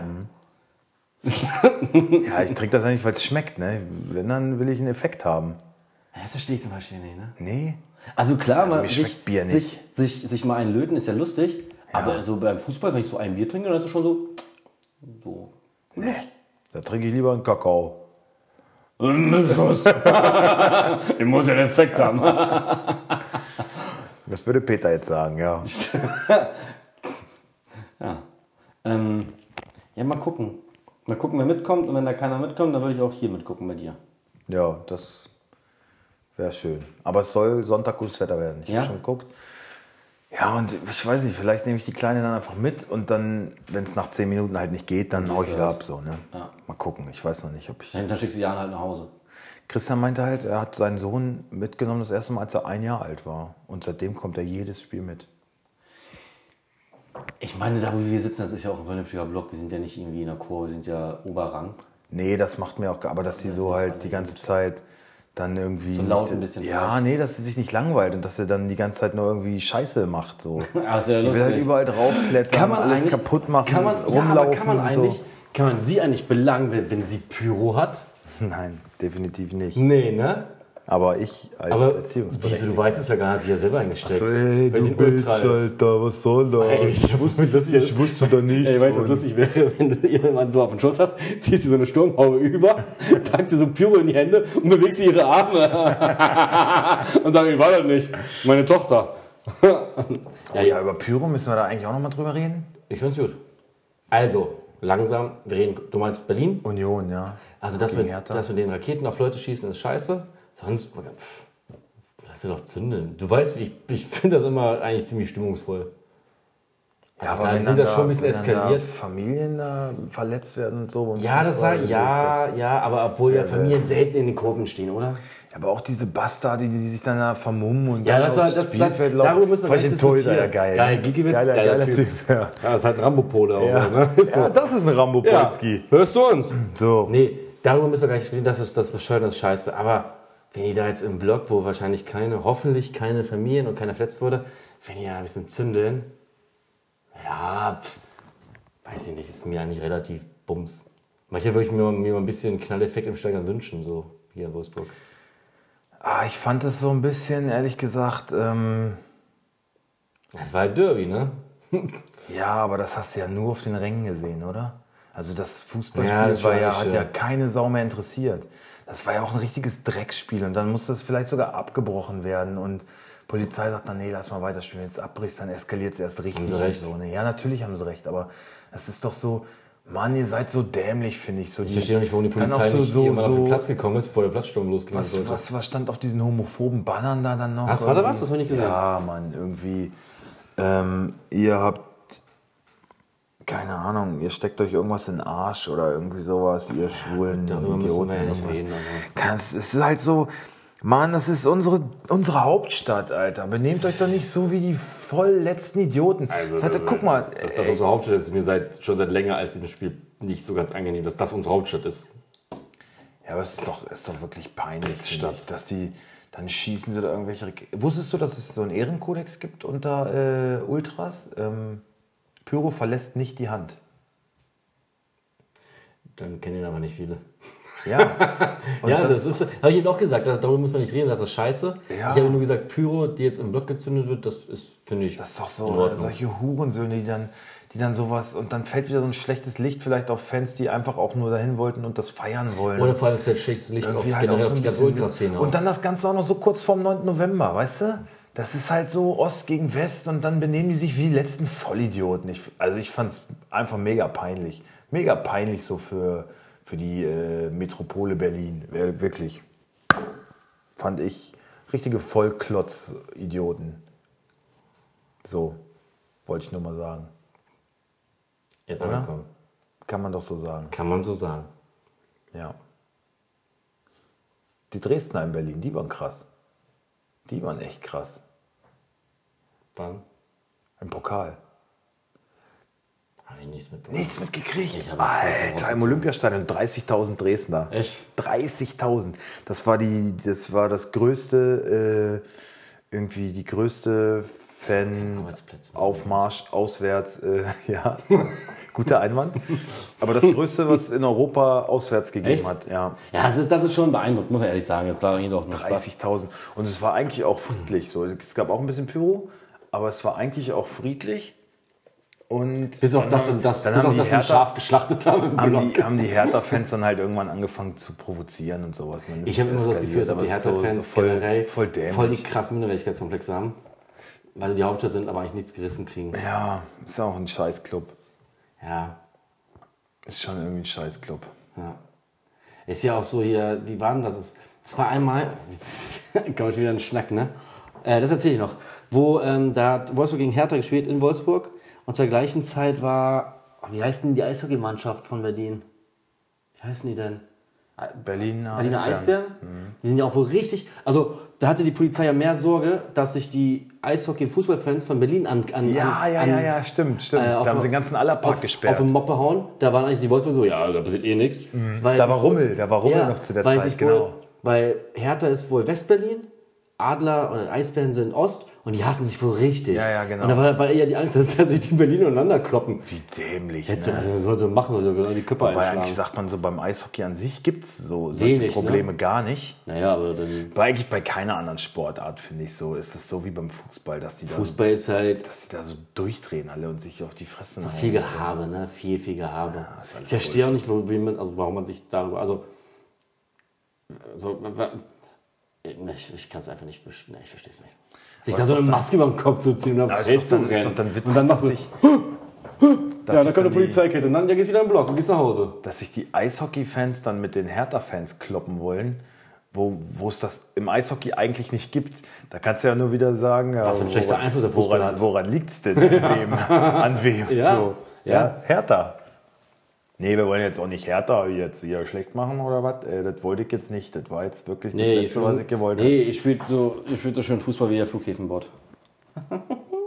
Ja, ich trinke das eigentlich, weil es schmeckt. Ne? Wenn, dann will ich einen Effekt haben. Das verstehe ich zum Beispiel nicht, ne? Nee. Also klar, Also man, mir schmeckt Bier nicht. Sich, sich, sich mal einen löten ist ja lustig, aber so beim Fußball, wenn ich so ein Bier trinke, dann ist es schon so, so Lust. Da trinke ich lieber einen Kakao. Schuss. Ich muss ja einen Effekt haben. Das würde Peter jetzt sagen, ja. Ja. Ähm, ja, mal gucken. Mal gucken, wer mitkommt. Und wenn da keiner mitkommt, dann würde ich auch hier mitgucken bei dir. Ja, das wäre schön. Aber es soll Sonntag gutes Wetter werden. Ich Ja? habe schon geguckt. Ja, und ich weiß nicht, vielleicht nehme ich die Kleine dann einfach mit und dann, wenn es nach zehn Minuten halt nicht geht, dann hau ich wieder ab. So, ne? Ja. Mal gucken, ich weiß noch nicht, ob ich... Dann schickst du Jan halt nach Hause. Christian meinte halt, er hat seinen Sohn mitgenommen das erste Mal, als er ein Jahr alt war. Und seitdem kommt er jedes Spiel mit. Ich meine, da wo wir sitzen, das ist ja auch ein vernünftiger Block. Wir sind ja nicht irgendwie in der Kurve, wir sind ja Oberrang. Nee, das macht mir auch... gar- Aber dass die so halt die ganze Zeit dann irgendwie... So laut nicht- ein bisschen Ja, vielleicht. nee, dass sie sich nicht langweilt und dass er dann die ganze Zeit nur irgendwie Scheiße macht. So. Ah, ist ja Die will halt lustig. überall draufklettern, Kann man alles eigentlich kaputt machen, kann man, ja, rumlaufen aber kann man und eigentlich, so. kann man sie eigentlich belangen, wenn, wenn sie Pyro hat? Nein, definitiv nicht. Nee, ne? Aber ich als Aber wieso, Erziehungsberechtigter. du weißt es ja gar nicht, hat sich ja selber eingesteckt. So, ey, Weil sie du ein Bitch, Ultra ist. Alter, was soll das? Ey, ich wusste, lustig Ich wusste da nichts. Ey, weißt du, was und- lustig wäre, wenn du ihren Mann so auf den Schoß hast, ziehst sie so eine Sturmhaube über, packst sie so Pyro in die Hände und bewegst sie ihre Arme. Und sagst, ich war das nicht, meine Tochter. Ja, Ja, jetzt. über Pyro müssen wir da eigentlich auch nochmal drüber reden? Ich find's gut. Also, langsam, wir reden, du meinst Berlin? Union, ja. Also, das Gegen mit, Hertha. das mit den Raketen auf Leute schießen ist scheiße. Sonst, pff, lass sie doch zündeln. Du weißt, ich, ich finde das immer eigentlich ziemlich stimmungsvoll. Also, da wenn sind dann das schon ein bisschen wenn dann eskaliert. Da Familien da verletzt werden und so. beim Ja, das Fußball, sag, so, ja, das- ja, aber obwohl ja sehr, sehr- Familien selten in den Kurven stehen, oder? Aber auch diese Bastarde, die sich dann da vermummen und Ja, dann das war, aufs das, das, Spielfeld laufen. darüber müssen wir Fand gleich ich den Torhüter diskutieren. ja geil. Geil, Gikiewicz, geiler, geiler, geiler Typ. Typ. Ja. Ja, das ist halt ein Rambo-Pole auch. Ja. Ne? Ist so. Ja, das ist ein Rambo Ja. Polski. Hörst du uns? So. Nee, darüber müssen wir gar nicht reden, das ist das Bescheuerte, das ist scheiße. Aber wenn ihr da jetzt im Block, wo wahrscheinlich keine, hoffentlich keine Familien und keiner verletzt wurde, wenn ihr ein bisschen zündeln, ja, pff, weiß ich nicht, ist mir eigentlich relativ bums. Manchmal würde ich mir, mir mal ein bisschen Knalleffekt im Stadion wünschen, so hier in Wolfsburg. Ah, ich fand es so ein bisschen, ehrlich gesagt, ähm, Das war halt Derby, ne? ja, aber das hast du ja nur auf den Rängen gesehen, oder? Also das Fußballspiel Ja, das war war ja, nicht hat schön. ja keine Sau mehr interessiert. Das war ja auch ein richtiges Drecksspiel und dann musste das vielleicht sogar abgebrochen werden und Polizei sagt dann, nee, lass mal weiterspielen. Wenn du jetzt abbrichst, dann eskaliert es erst richtig. Haben sie recht. und So, ne? Ja, natürlich haben sie recht, aber es ist doch so, Mann, ihr seid so dämlich, finde ich. So Ich verstehe auch nicht, warum die dann Polizei auch so, nicht so, irgendwann auf den so, Platz gekommen ist, bevor der Platzsturm losging. was, sollte. was, was stand auf diesen homophoben Bannern da dann noch? Was, war da Irgendwie? was? Das hab ich nicht gesehen. Ja, Mann, irgendwie. Ähm, ihr habt, keine Ahnung, ihr steckt euch irgendwas in den Arsch oder irgendwie sowas, ihr schwulen Darüber müssen Idioten. wir ja nicht irgendwas. reden. Aber Kannst, es ist halt so, Mann, das ist unsere, unsere Hauptstadt, Alter. Benehmt euch doch nicht so wie die voll letzten Idioten. Also, Seid, das, guck mal, dass das ey, unsere Hauptstadt ist, ist mir seit, schon seit länger als diesem Spiel nicht so ganz angenehm, dass das unsere Hauptstadt ist. ja, aber es ist doch, ist doch wirklich peinlich, finde Stadt. ich, dass die, dann schießen sie da irgendwelche. Rek- Wusstest du, dass es so einen Ehrenkodex gibt unter äh, Ultras? Ähm, Pyro verlässt nicht die Hand. Dann kennen ihn aber nicht viele. Ja, und ja, das, ist, habe ich Ihnen auch gesagt, da- darüber muss man nicht reden, das ist scheiße. Ja. Ich habe nur gesagt, Pyro, die jetzt im Block gezündet wird, das ist, finde ich, Das ist doch so, in äh, Ordnung. solche Hurensöhne, die dann, die dann sowas, und dann fällt wieder so ein schlechtes Licht vielleicht auf Fans, die einfach auch nur dahin wollten und das feiern wollen. Oder vor allem fällt schlechtes Licht auf, Irgendwie halt generell auch auf so die ein ganze bisschen- Ultraszene. Und dann das Ganze auch noch so kurz vorm neunten November, weißt du? Das ist halt so Ost gegen West und dann benehmen die sich wie die letzten Vollidioten. Ich, also ich fand es einfach mega peinlich. Mega peinlich so für, für die äh, Metropole Berlin. Äh, wirklich. Fand ich richtige Vollklotz-Idioten. So, wollte ich nur mal sagen. Jetzt Oder? angekommen. Kann man doch so sagen. Kann man so sagen. Ja. Die Dresdner in Berlin, die waren krass. Die waren echt krass. Wann? Im Pokal. Hab ich nichts mitbekommen. Nichts mitgekriegt? Ich habe Alter, im Olympiastadion dreißigtausend Dresdner. Echt? dreißigtausend. Das war die, das war das größte, äh, irgendwie die größte Arbeitsplätze. Fan-Aufmarsch auswärts. Äh, ja, guter Einwand. Aber das größte, was in Europa auswärts gegeben Echt? hat. Ja, Ja, das ist, das ist schon beeindruckend, muss man ehrlich sagen. Es war doch nur Spaß. dreißigtausend. Und es war eigentlich auch friedlich. So. Es gab auch ein bisschen Pyro, aber es war eigentlich auch friedlich. Und Bis auf dann das haben- und das, dann bis haben auf die das sie ein Hertha- Schaf geschlachtet haben im haben Block. die, haben die Hertha-Fans dann halt irgendwann angefangen zu provozieren und sowas. Dann ist Ich habe es immer so das Gefühl, eskaliert, als ob die aber es ist so- Hertha-Fans so voll, generell voll, dämlich. voll die krassen Minderwertigkeitskomplexe haben. Weil sie die Hauptstadt sind, aber eigentlich nichts gerissen kriegen. Ja, ist auch ein Scheißclub. Ja, Ist schon irgendwie ein Scheißclub. ja. Ist ja auch so hier, wie war denn das? Es es war einmal, jetzt kommt schon wieder ein Schnack, ne? Äh, das erzähle ich noch. Wo, ähm, da hat Wolfsburg gegen Hertha gespielt in Wolfsburg und zur gleichen Zeit war, oh, wie heißt denn die Eishockeymannschaft von Berlin? Wie heißen die denn? Berliner, Berliner Eisbären. Eisbären? Die sind ja auch wohl richtig. Also, da hatte die Polizei ja mehr Sorge, dass sich die Eishockey- und Fußballfans von Berlin an. an Ja, an, ja, an, ja, ja, stimmt, stimmt. äh, da auf- haben sie den ganzen Allerpark auf, gesperrt. auf den Moppe hauen. Da waren eigentlich die Wolfsburger so, ja, da passiert eh nichts. Weil Da sich war wohl- Rummel, da war Rummel ja, noch zu der weil Zeit, sich genau. Wohl, weil Hertha ist wohl Westberlin, Adler oder Eisbären sind Ost und die hassen sich wohl richtig. Ja, ja, genau. Und da war, war eher die Angst, dass, dass sich die Berliner untereinander kloppen. Wie dämlich. Jetzt Ne? äh, soll sie machen oder so, die Köpfe Weil einschlagen. eigentlich sagt man so, beim Eishockey an sich gibt es so solche Wenig, Probleme ne? gar nicht. Naja, aber dann. Aber eigentlich bei keiner anderen Sportart, finde ich so. Ist es so wie beim Fußball, dass die da, Fußball ist halt dass die da so durchdrehen alle und sich auf die Fresse so hauen. viel Gehabe, ne? Viel, viel Gehabe. ist alles ich verstehe auch nicht, wo, wie man, also warum man sich darüber, also, so, wa- ich, ich kann es einfach nicht, besch- ne, ich verstehe es nicht. Sich da so eine Maske über den Kopf zu ziehen und aufs Ja, ist Feld doch zu dann- ist rennen. doch dann witzig, und dann machst du, dass sich- ja, sich da kommt dann eine die- Polizeikette und dann ja, gehst du wieder im Block und gehst nach Hause. Dass sich die Eishockey-Fans dann mit den Hertha-Fans kloppen wollen, wo wo es das im Eishockey eigentlich nicht gibt. Da kannst du ja nur wieder sagen, ja, Was für ein schlechter woran- Einfluss der Fußball woran, hat. woran liegt es denn? An wem? An wem? Ja, So. ja. Ja, Hertha. Nee, wir wollen jetzt auch nicht Hertha jetzt hier schlecht machen oder was. Äh, das wollte ich jetzt nicht. Das war jetzt wirklich Nee, das ich, Letzte, was ich gewollt nee, ich spiele so, ich spiel so schön Fußball, wie ihr Flughäfen baut. habe.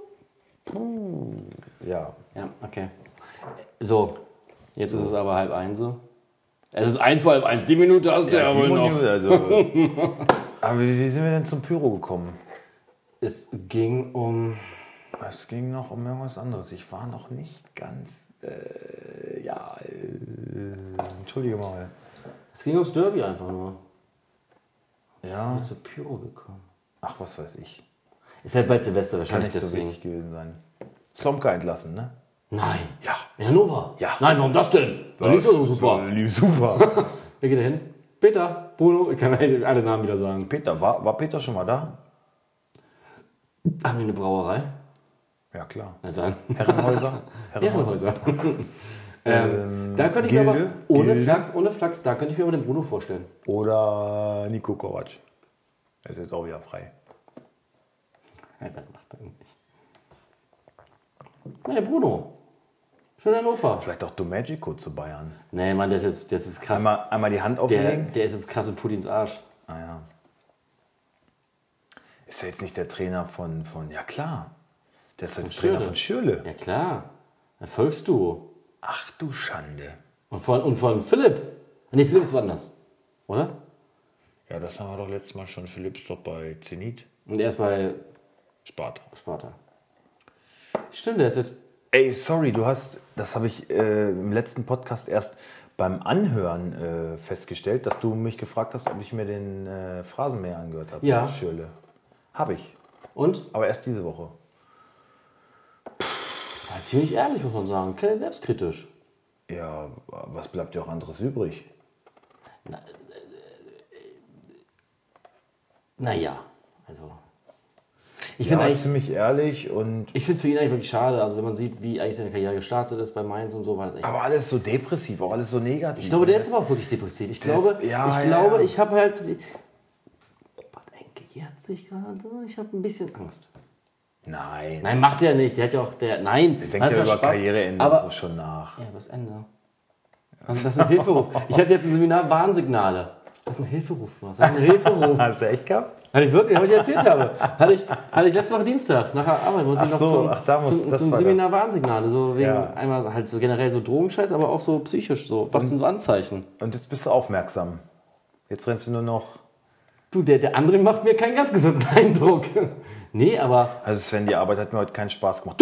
Ja. Ja, okay. So, jetzt ist es aber halb eins. so. Es ist eins vor halb eins. Die Minute hast du ja, die wohl noch. Minute, also. Aber wie, wie sind wir denn zum Pyro gekommen? Es ging um. Es ging noch um irgendwas anderes. Ich war noch nicht ganz. Äh, ja. Äh, entschuldige mal. Es ging ums Derby einfach nur. Ja. Zu Pyro gekommen. Ach, was weiß ich. Ist halt bald Silvester, Kann wahrscheinlich nicht so deswegen. wichtig gewesen sein. Slomka entlassen, ne? Nein. Ja. In Hannover? Ja. Nein, warum das denn? Das lief doch so super. Lief super. Wer geht da hin? Peter, Bruno, ich kann eigentlich alle Namen wieder sagen. Peter, war, war Peter schon mal da? Haben wir eine Brauerei? Ja, klar. Na dann. Herrenhäuser? Herrenhäuser. ähm, da könnte ich mir Gilde? aber, ohne Gilde? Flachs, ohne Flachs, da könnte ich mir aber den Bruno vorstellen. Oder Nico Kovac. Er ist jetzt auch wieder frei. Ja, das macht er nicht. Nee, Bruno. Schön Hannover. Vielleicht auch Domagico zu Bayern. Nee, Mann, der ist jetzt, der ist jetzt krass. Einmal, einmal die Hand der, auflegen. der ist jetzt krass in Putins Arsch. Ah ja. Ist er jetzt nicht der Trainer von, von ja klar. Der ist jetzt Trainer Schürrle. von Schürle. Ja klar. Erfolgsduo. Ach du Schande. Und von, und von Philipp. Nee, Philipp ist woanders. Oder? Ja, das haben wir doch letztes Mal schon. Philipp ist doch bei Zenit. Und er ist bei Sparta. Sparta. Stimmt, der ist jetzt. Ey, sorry, du hast, das habe ich äh, im letzten Podcast erst beim Anhören äh, festgestellt, dass du mich gefragt hast, ob ich mir den äh, Phrasenmäher angehört habe. Ja. Schürle. Habe ich. Und? Aber erst diese Woche. Ja, ziemlich ehrlich, muss man sagen. Okay, selbstkritisch. Ja, was bleibt dir auch anderes übrig? Naja, also. Ich Ja, finde eigentlich. ziemlich ehrlich und. Ich finde es für ihn eigentlich wirklich schade. Also, wenn man sieht, wie eigentlich seine Karriere gestartet ist bei Mainz und so, war das echt. Aber alles so depressiv, auch alles so negativ. Ich glaube, der ist aber auch wirklich depressiv. Ich Der glaube, ist- ja, ich, ja, glaube ja. ich habe halt. Robert Enke jährt sich gerade. Ich habe ein bisschen Angst. Nein. Nein, macht er nicht. Der hat ja auch. Der, nein, Der denkt das ja war über Spaß. Karriereende Aber, und so schon nach. Ja, das Ende. Also, das ist ein Hilferuf. Ich hatte jetzt ein Seminar Warnsignale. Das ist ein Hilferuf. Was? Das ist ein Hilferuf. Hast du echt gehabt? Hatte ich wirklich, was ich erzählt habe. Hatte ich, hatte ich letzte Woche Dienstag nach der Arbeit, muss ich Ach noch so, zum, ach, da muss- zum, das zum war Seminar Warnsignale. So wegen Ja. einmal so halt so generell so Drogenscheiß, aber auch so psychisch. So. Was sind so Anzeichen? Und jetzt bist du aufmerksam. Jetzt rennst du nur noch... Du, der, der andere macht mir keinen ganz gesunden Eindruck. Nee, aber. Also Sven, die Arbeit hat mir heute keinen Spaß gemacht.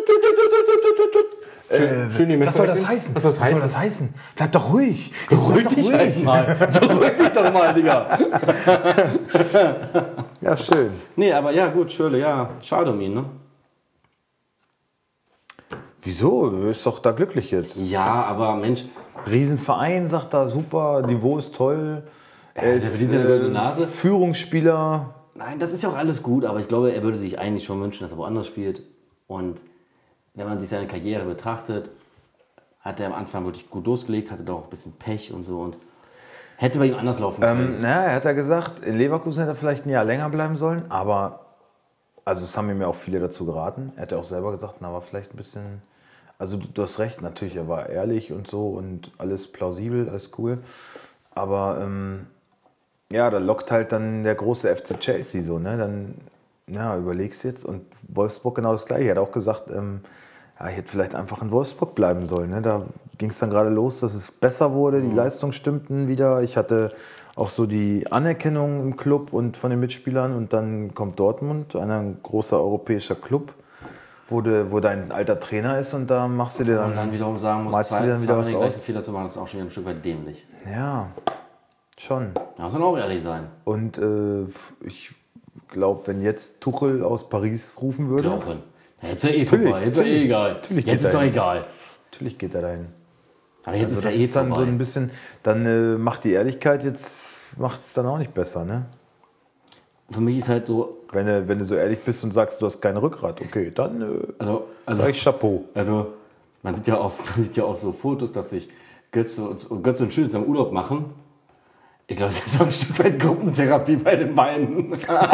Schön, schön die Was Messer soll das wegnehmen. heißen? Was soll das heißen? soll das heißen? Bleib doch ruhig. Beruhig Bleib doch dich ruhig. halt mal. So beruhig dich doch mal, Digga. Ja, schön. Nee, aber ja, gut, Schürle, ja. Schade um ihn, ne? Wieso? Du bist doch da glücklich jetzt. Ja, aber Mensch, Riesenverein, sagt er, super, Niveau ist toll. Er der verdient seine goldene Nase. Führungsspieler. nein, das ist ja auch alles gut, aber ich glaube, er würde sich eigentlich schon wünschen, dass er woanders spielt. Und wenn man sich seine Karriere betrachtet, hat er am Anfang wirklich gut losgelegt, hatte doch auch ein bisschen Pech und so und hätte bei ihm anders laufen können. Ähm, na, er hat ja gesagt, in Leverkusen hätte er vielleicht ein Jahr länger bleiben sollen, aber, also es haben ihm ja auch viele dazu geraten. Er hat ja auch selber gesagt, na, war vielleicht ein bisschen, also du, du hast recht, natürlich, er war ehrlich und so und alles plausibel, alles cool. Aber, ähm, ja, da lockt halt dann der große F C Chelsea so, ne, dann, ja, überlegst jetzt und Wolfsburg genau das Gleiche. Er hat auch gesagt, ähm, ja, ich hätte vielleicht einfach in Wolfsburg bleiben sollen. Ne? Da ging es dann gerade los, dass es besser wurde, die Leistungen stimmten wieder. Ich hatte auch so die Anerkennung im Club und von den Mitspielern. Und dann kommt Dortmund, ein großer europäischer Club, wo, de, wo dein alter Trainer ist und da machst du dir dann... Und dann wiederum sagen muss, malst du zwei, dir dann wieder zweimal was den gleichen aus? Fehler zu machen, ist auch schon ein Stück weit dämlich. Ja, schon. Da muss man auch ehrlich sein. Und äh, ich glaube, wenn jetzt Tuchel aus Paris rufen würde... Glauben. Ja, jetzt ist ja eh Natürlich, vorbei, jetzt ist ja eh natürlich. egal. Natürlich Jetzt geht ist doch er hin. egal. Natürlich geht er dahin. Aber jetzt Also ist das ja eh ist dann vorbei. so ein bisschen, dann äh, macht die Ehrlichkeit jetzt, macht es dann auch nicht besser, ne? Für mich ist halt so, Wenn du, wenn du so ehrlich bist und sagst, du hast kein Rückgrat, okay, dann äh, also, also, sag ich Chapeau. also man sieht ja auch, man sieht ja auch so Fotos, dass sich Götze und, Götze und Schütz am Urlaub machen. Ich glaube, das ist so ein Stück weit Gruppentherapie bei den beiden.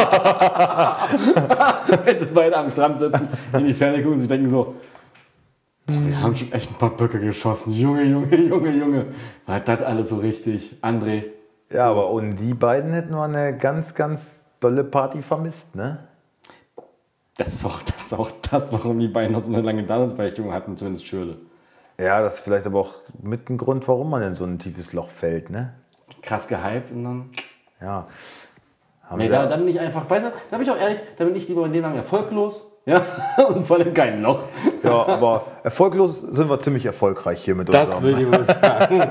Wenn sie beide am Strand sitzen, in die Ferne gucken und sich denken so, boah, wir haben schon echt ein paar Böcke geschossen. Junge, Junge, Junge, Junge. War das alles so richtig? André. Ja, aber ohne die beiden hätten wir eine ganz, ganz dolle Party vermisst, ne? Das ist auch das, ist auch das warum die beiden noch so eine lange Daseinsberechtigung hatten, zumindest Schürle. Ja, das ist vielleicht aber auch mit ein Grund, warum man in so ein tiefes Loch fällt, ne? Krass gehypt und dann... Ja. Haben Nee, sie da, ja- da bin ich einfach, weißt du, da bin ich auch ehrlich, da bin ich lieber mein Leben lang erfolglos, ja, und vor allem kein Loch. ja, aber erfolglos sind wir ziemlich erfolgreich hier mit Das will unserem. ich wohl sagen.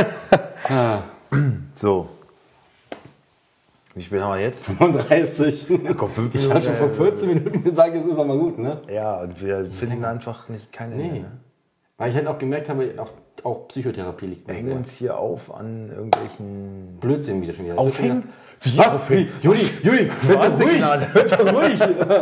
So. Wie spät haben wir jetzt? fünfunddreißig. Komm, fünf Ich habe schon vor vierzehn Minuten gesagt, jetzt ist aber gut, ne? Ja, und wir finden einfach nicht keine. Nee. Ne? Weil ich halt auch gemerkt habe, auch, auch Psychotherapie liegt Wir mir hängen sehr. uns hier auf an irgendwelchen. Blödsinn wieder schon wieder. Aufhängen? Wie? Was? Wie? Juli, Juli, werd doch ruhig, werd doch ruhig.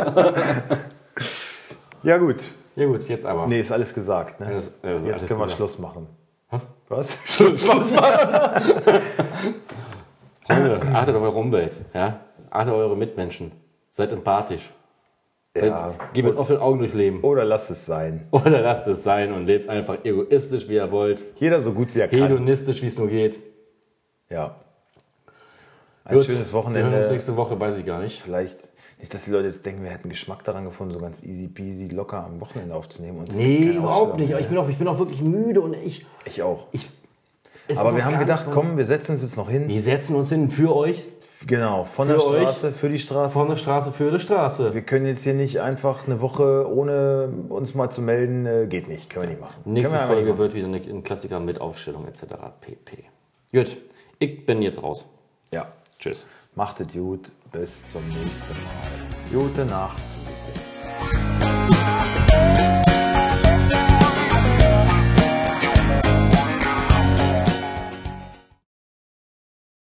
Ja, gut. Ja gut, jetzt aber. Nee, ist alles gesagt. Ne? Das- das ist Jetzt alles können wir gesagt. Schluss machen. Was? Was? Schluss machen. Freunde, achtet auf eure Umwelt. Ja? Achtet auf eure Mitmenschen. Seid empathisch. Seid, Ja. Geht mit offenen Augen durchs Leben. Oder lasst es sein. Oder lasst es sein und lebt einfach egoistisch, wie ihr wollt. Jeder so gut wie er kann. Hedonistisch, wie es nur geht. Ja. Ein Gut, schönes Wir hören uns Wochenende. nächste Woche, weiß ich gar nicht. Vielleicht nicht, dass die Leute jetzt denken, wir hätten Geschmack daran gefunden, so ganz easy peasy locker am Wochenende aufzunehmen. Und es Nee, gibt keine überhaupt Ausstellung nicht. Aber mehr. ich bin, auch, ich bin auch wirklich müde und ich. Ich auch. ich es Aber ist wir auch haben gar gedacht, nicht komm, wir setzen uns jetzt noch hin. Wir setzen uns hin für euch, Genau, von Für der euch. Straße, für die Straße. von der Straße für die Straße. Wir können jetzt hier nicht einfach eine Woche ohne uns mal zu melden, äh, geht nicht, können wir nicht machen. Nächste Können wir Folge einfach wird wieder eine, ein Klassiker mit Aufstellung et cetera pp. Gut, ich bin jetzt raus. nicht machen. Ja, Tschüss. macht es gut, bis zum nächsten Mal. Gute Nacht.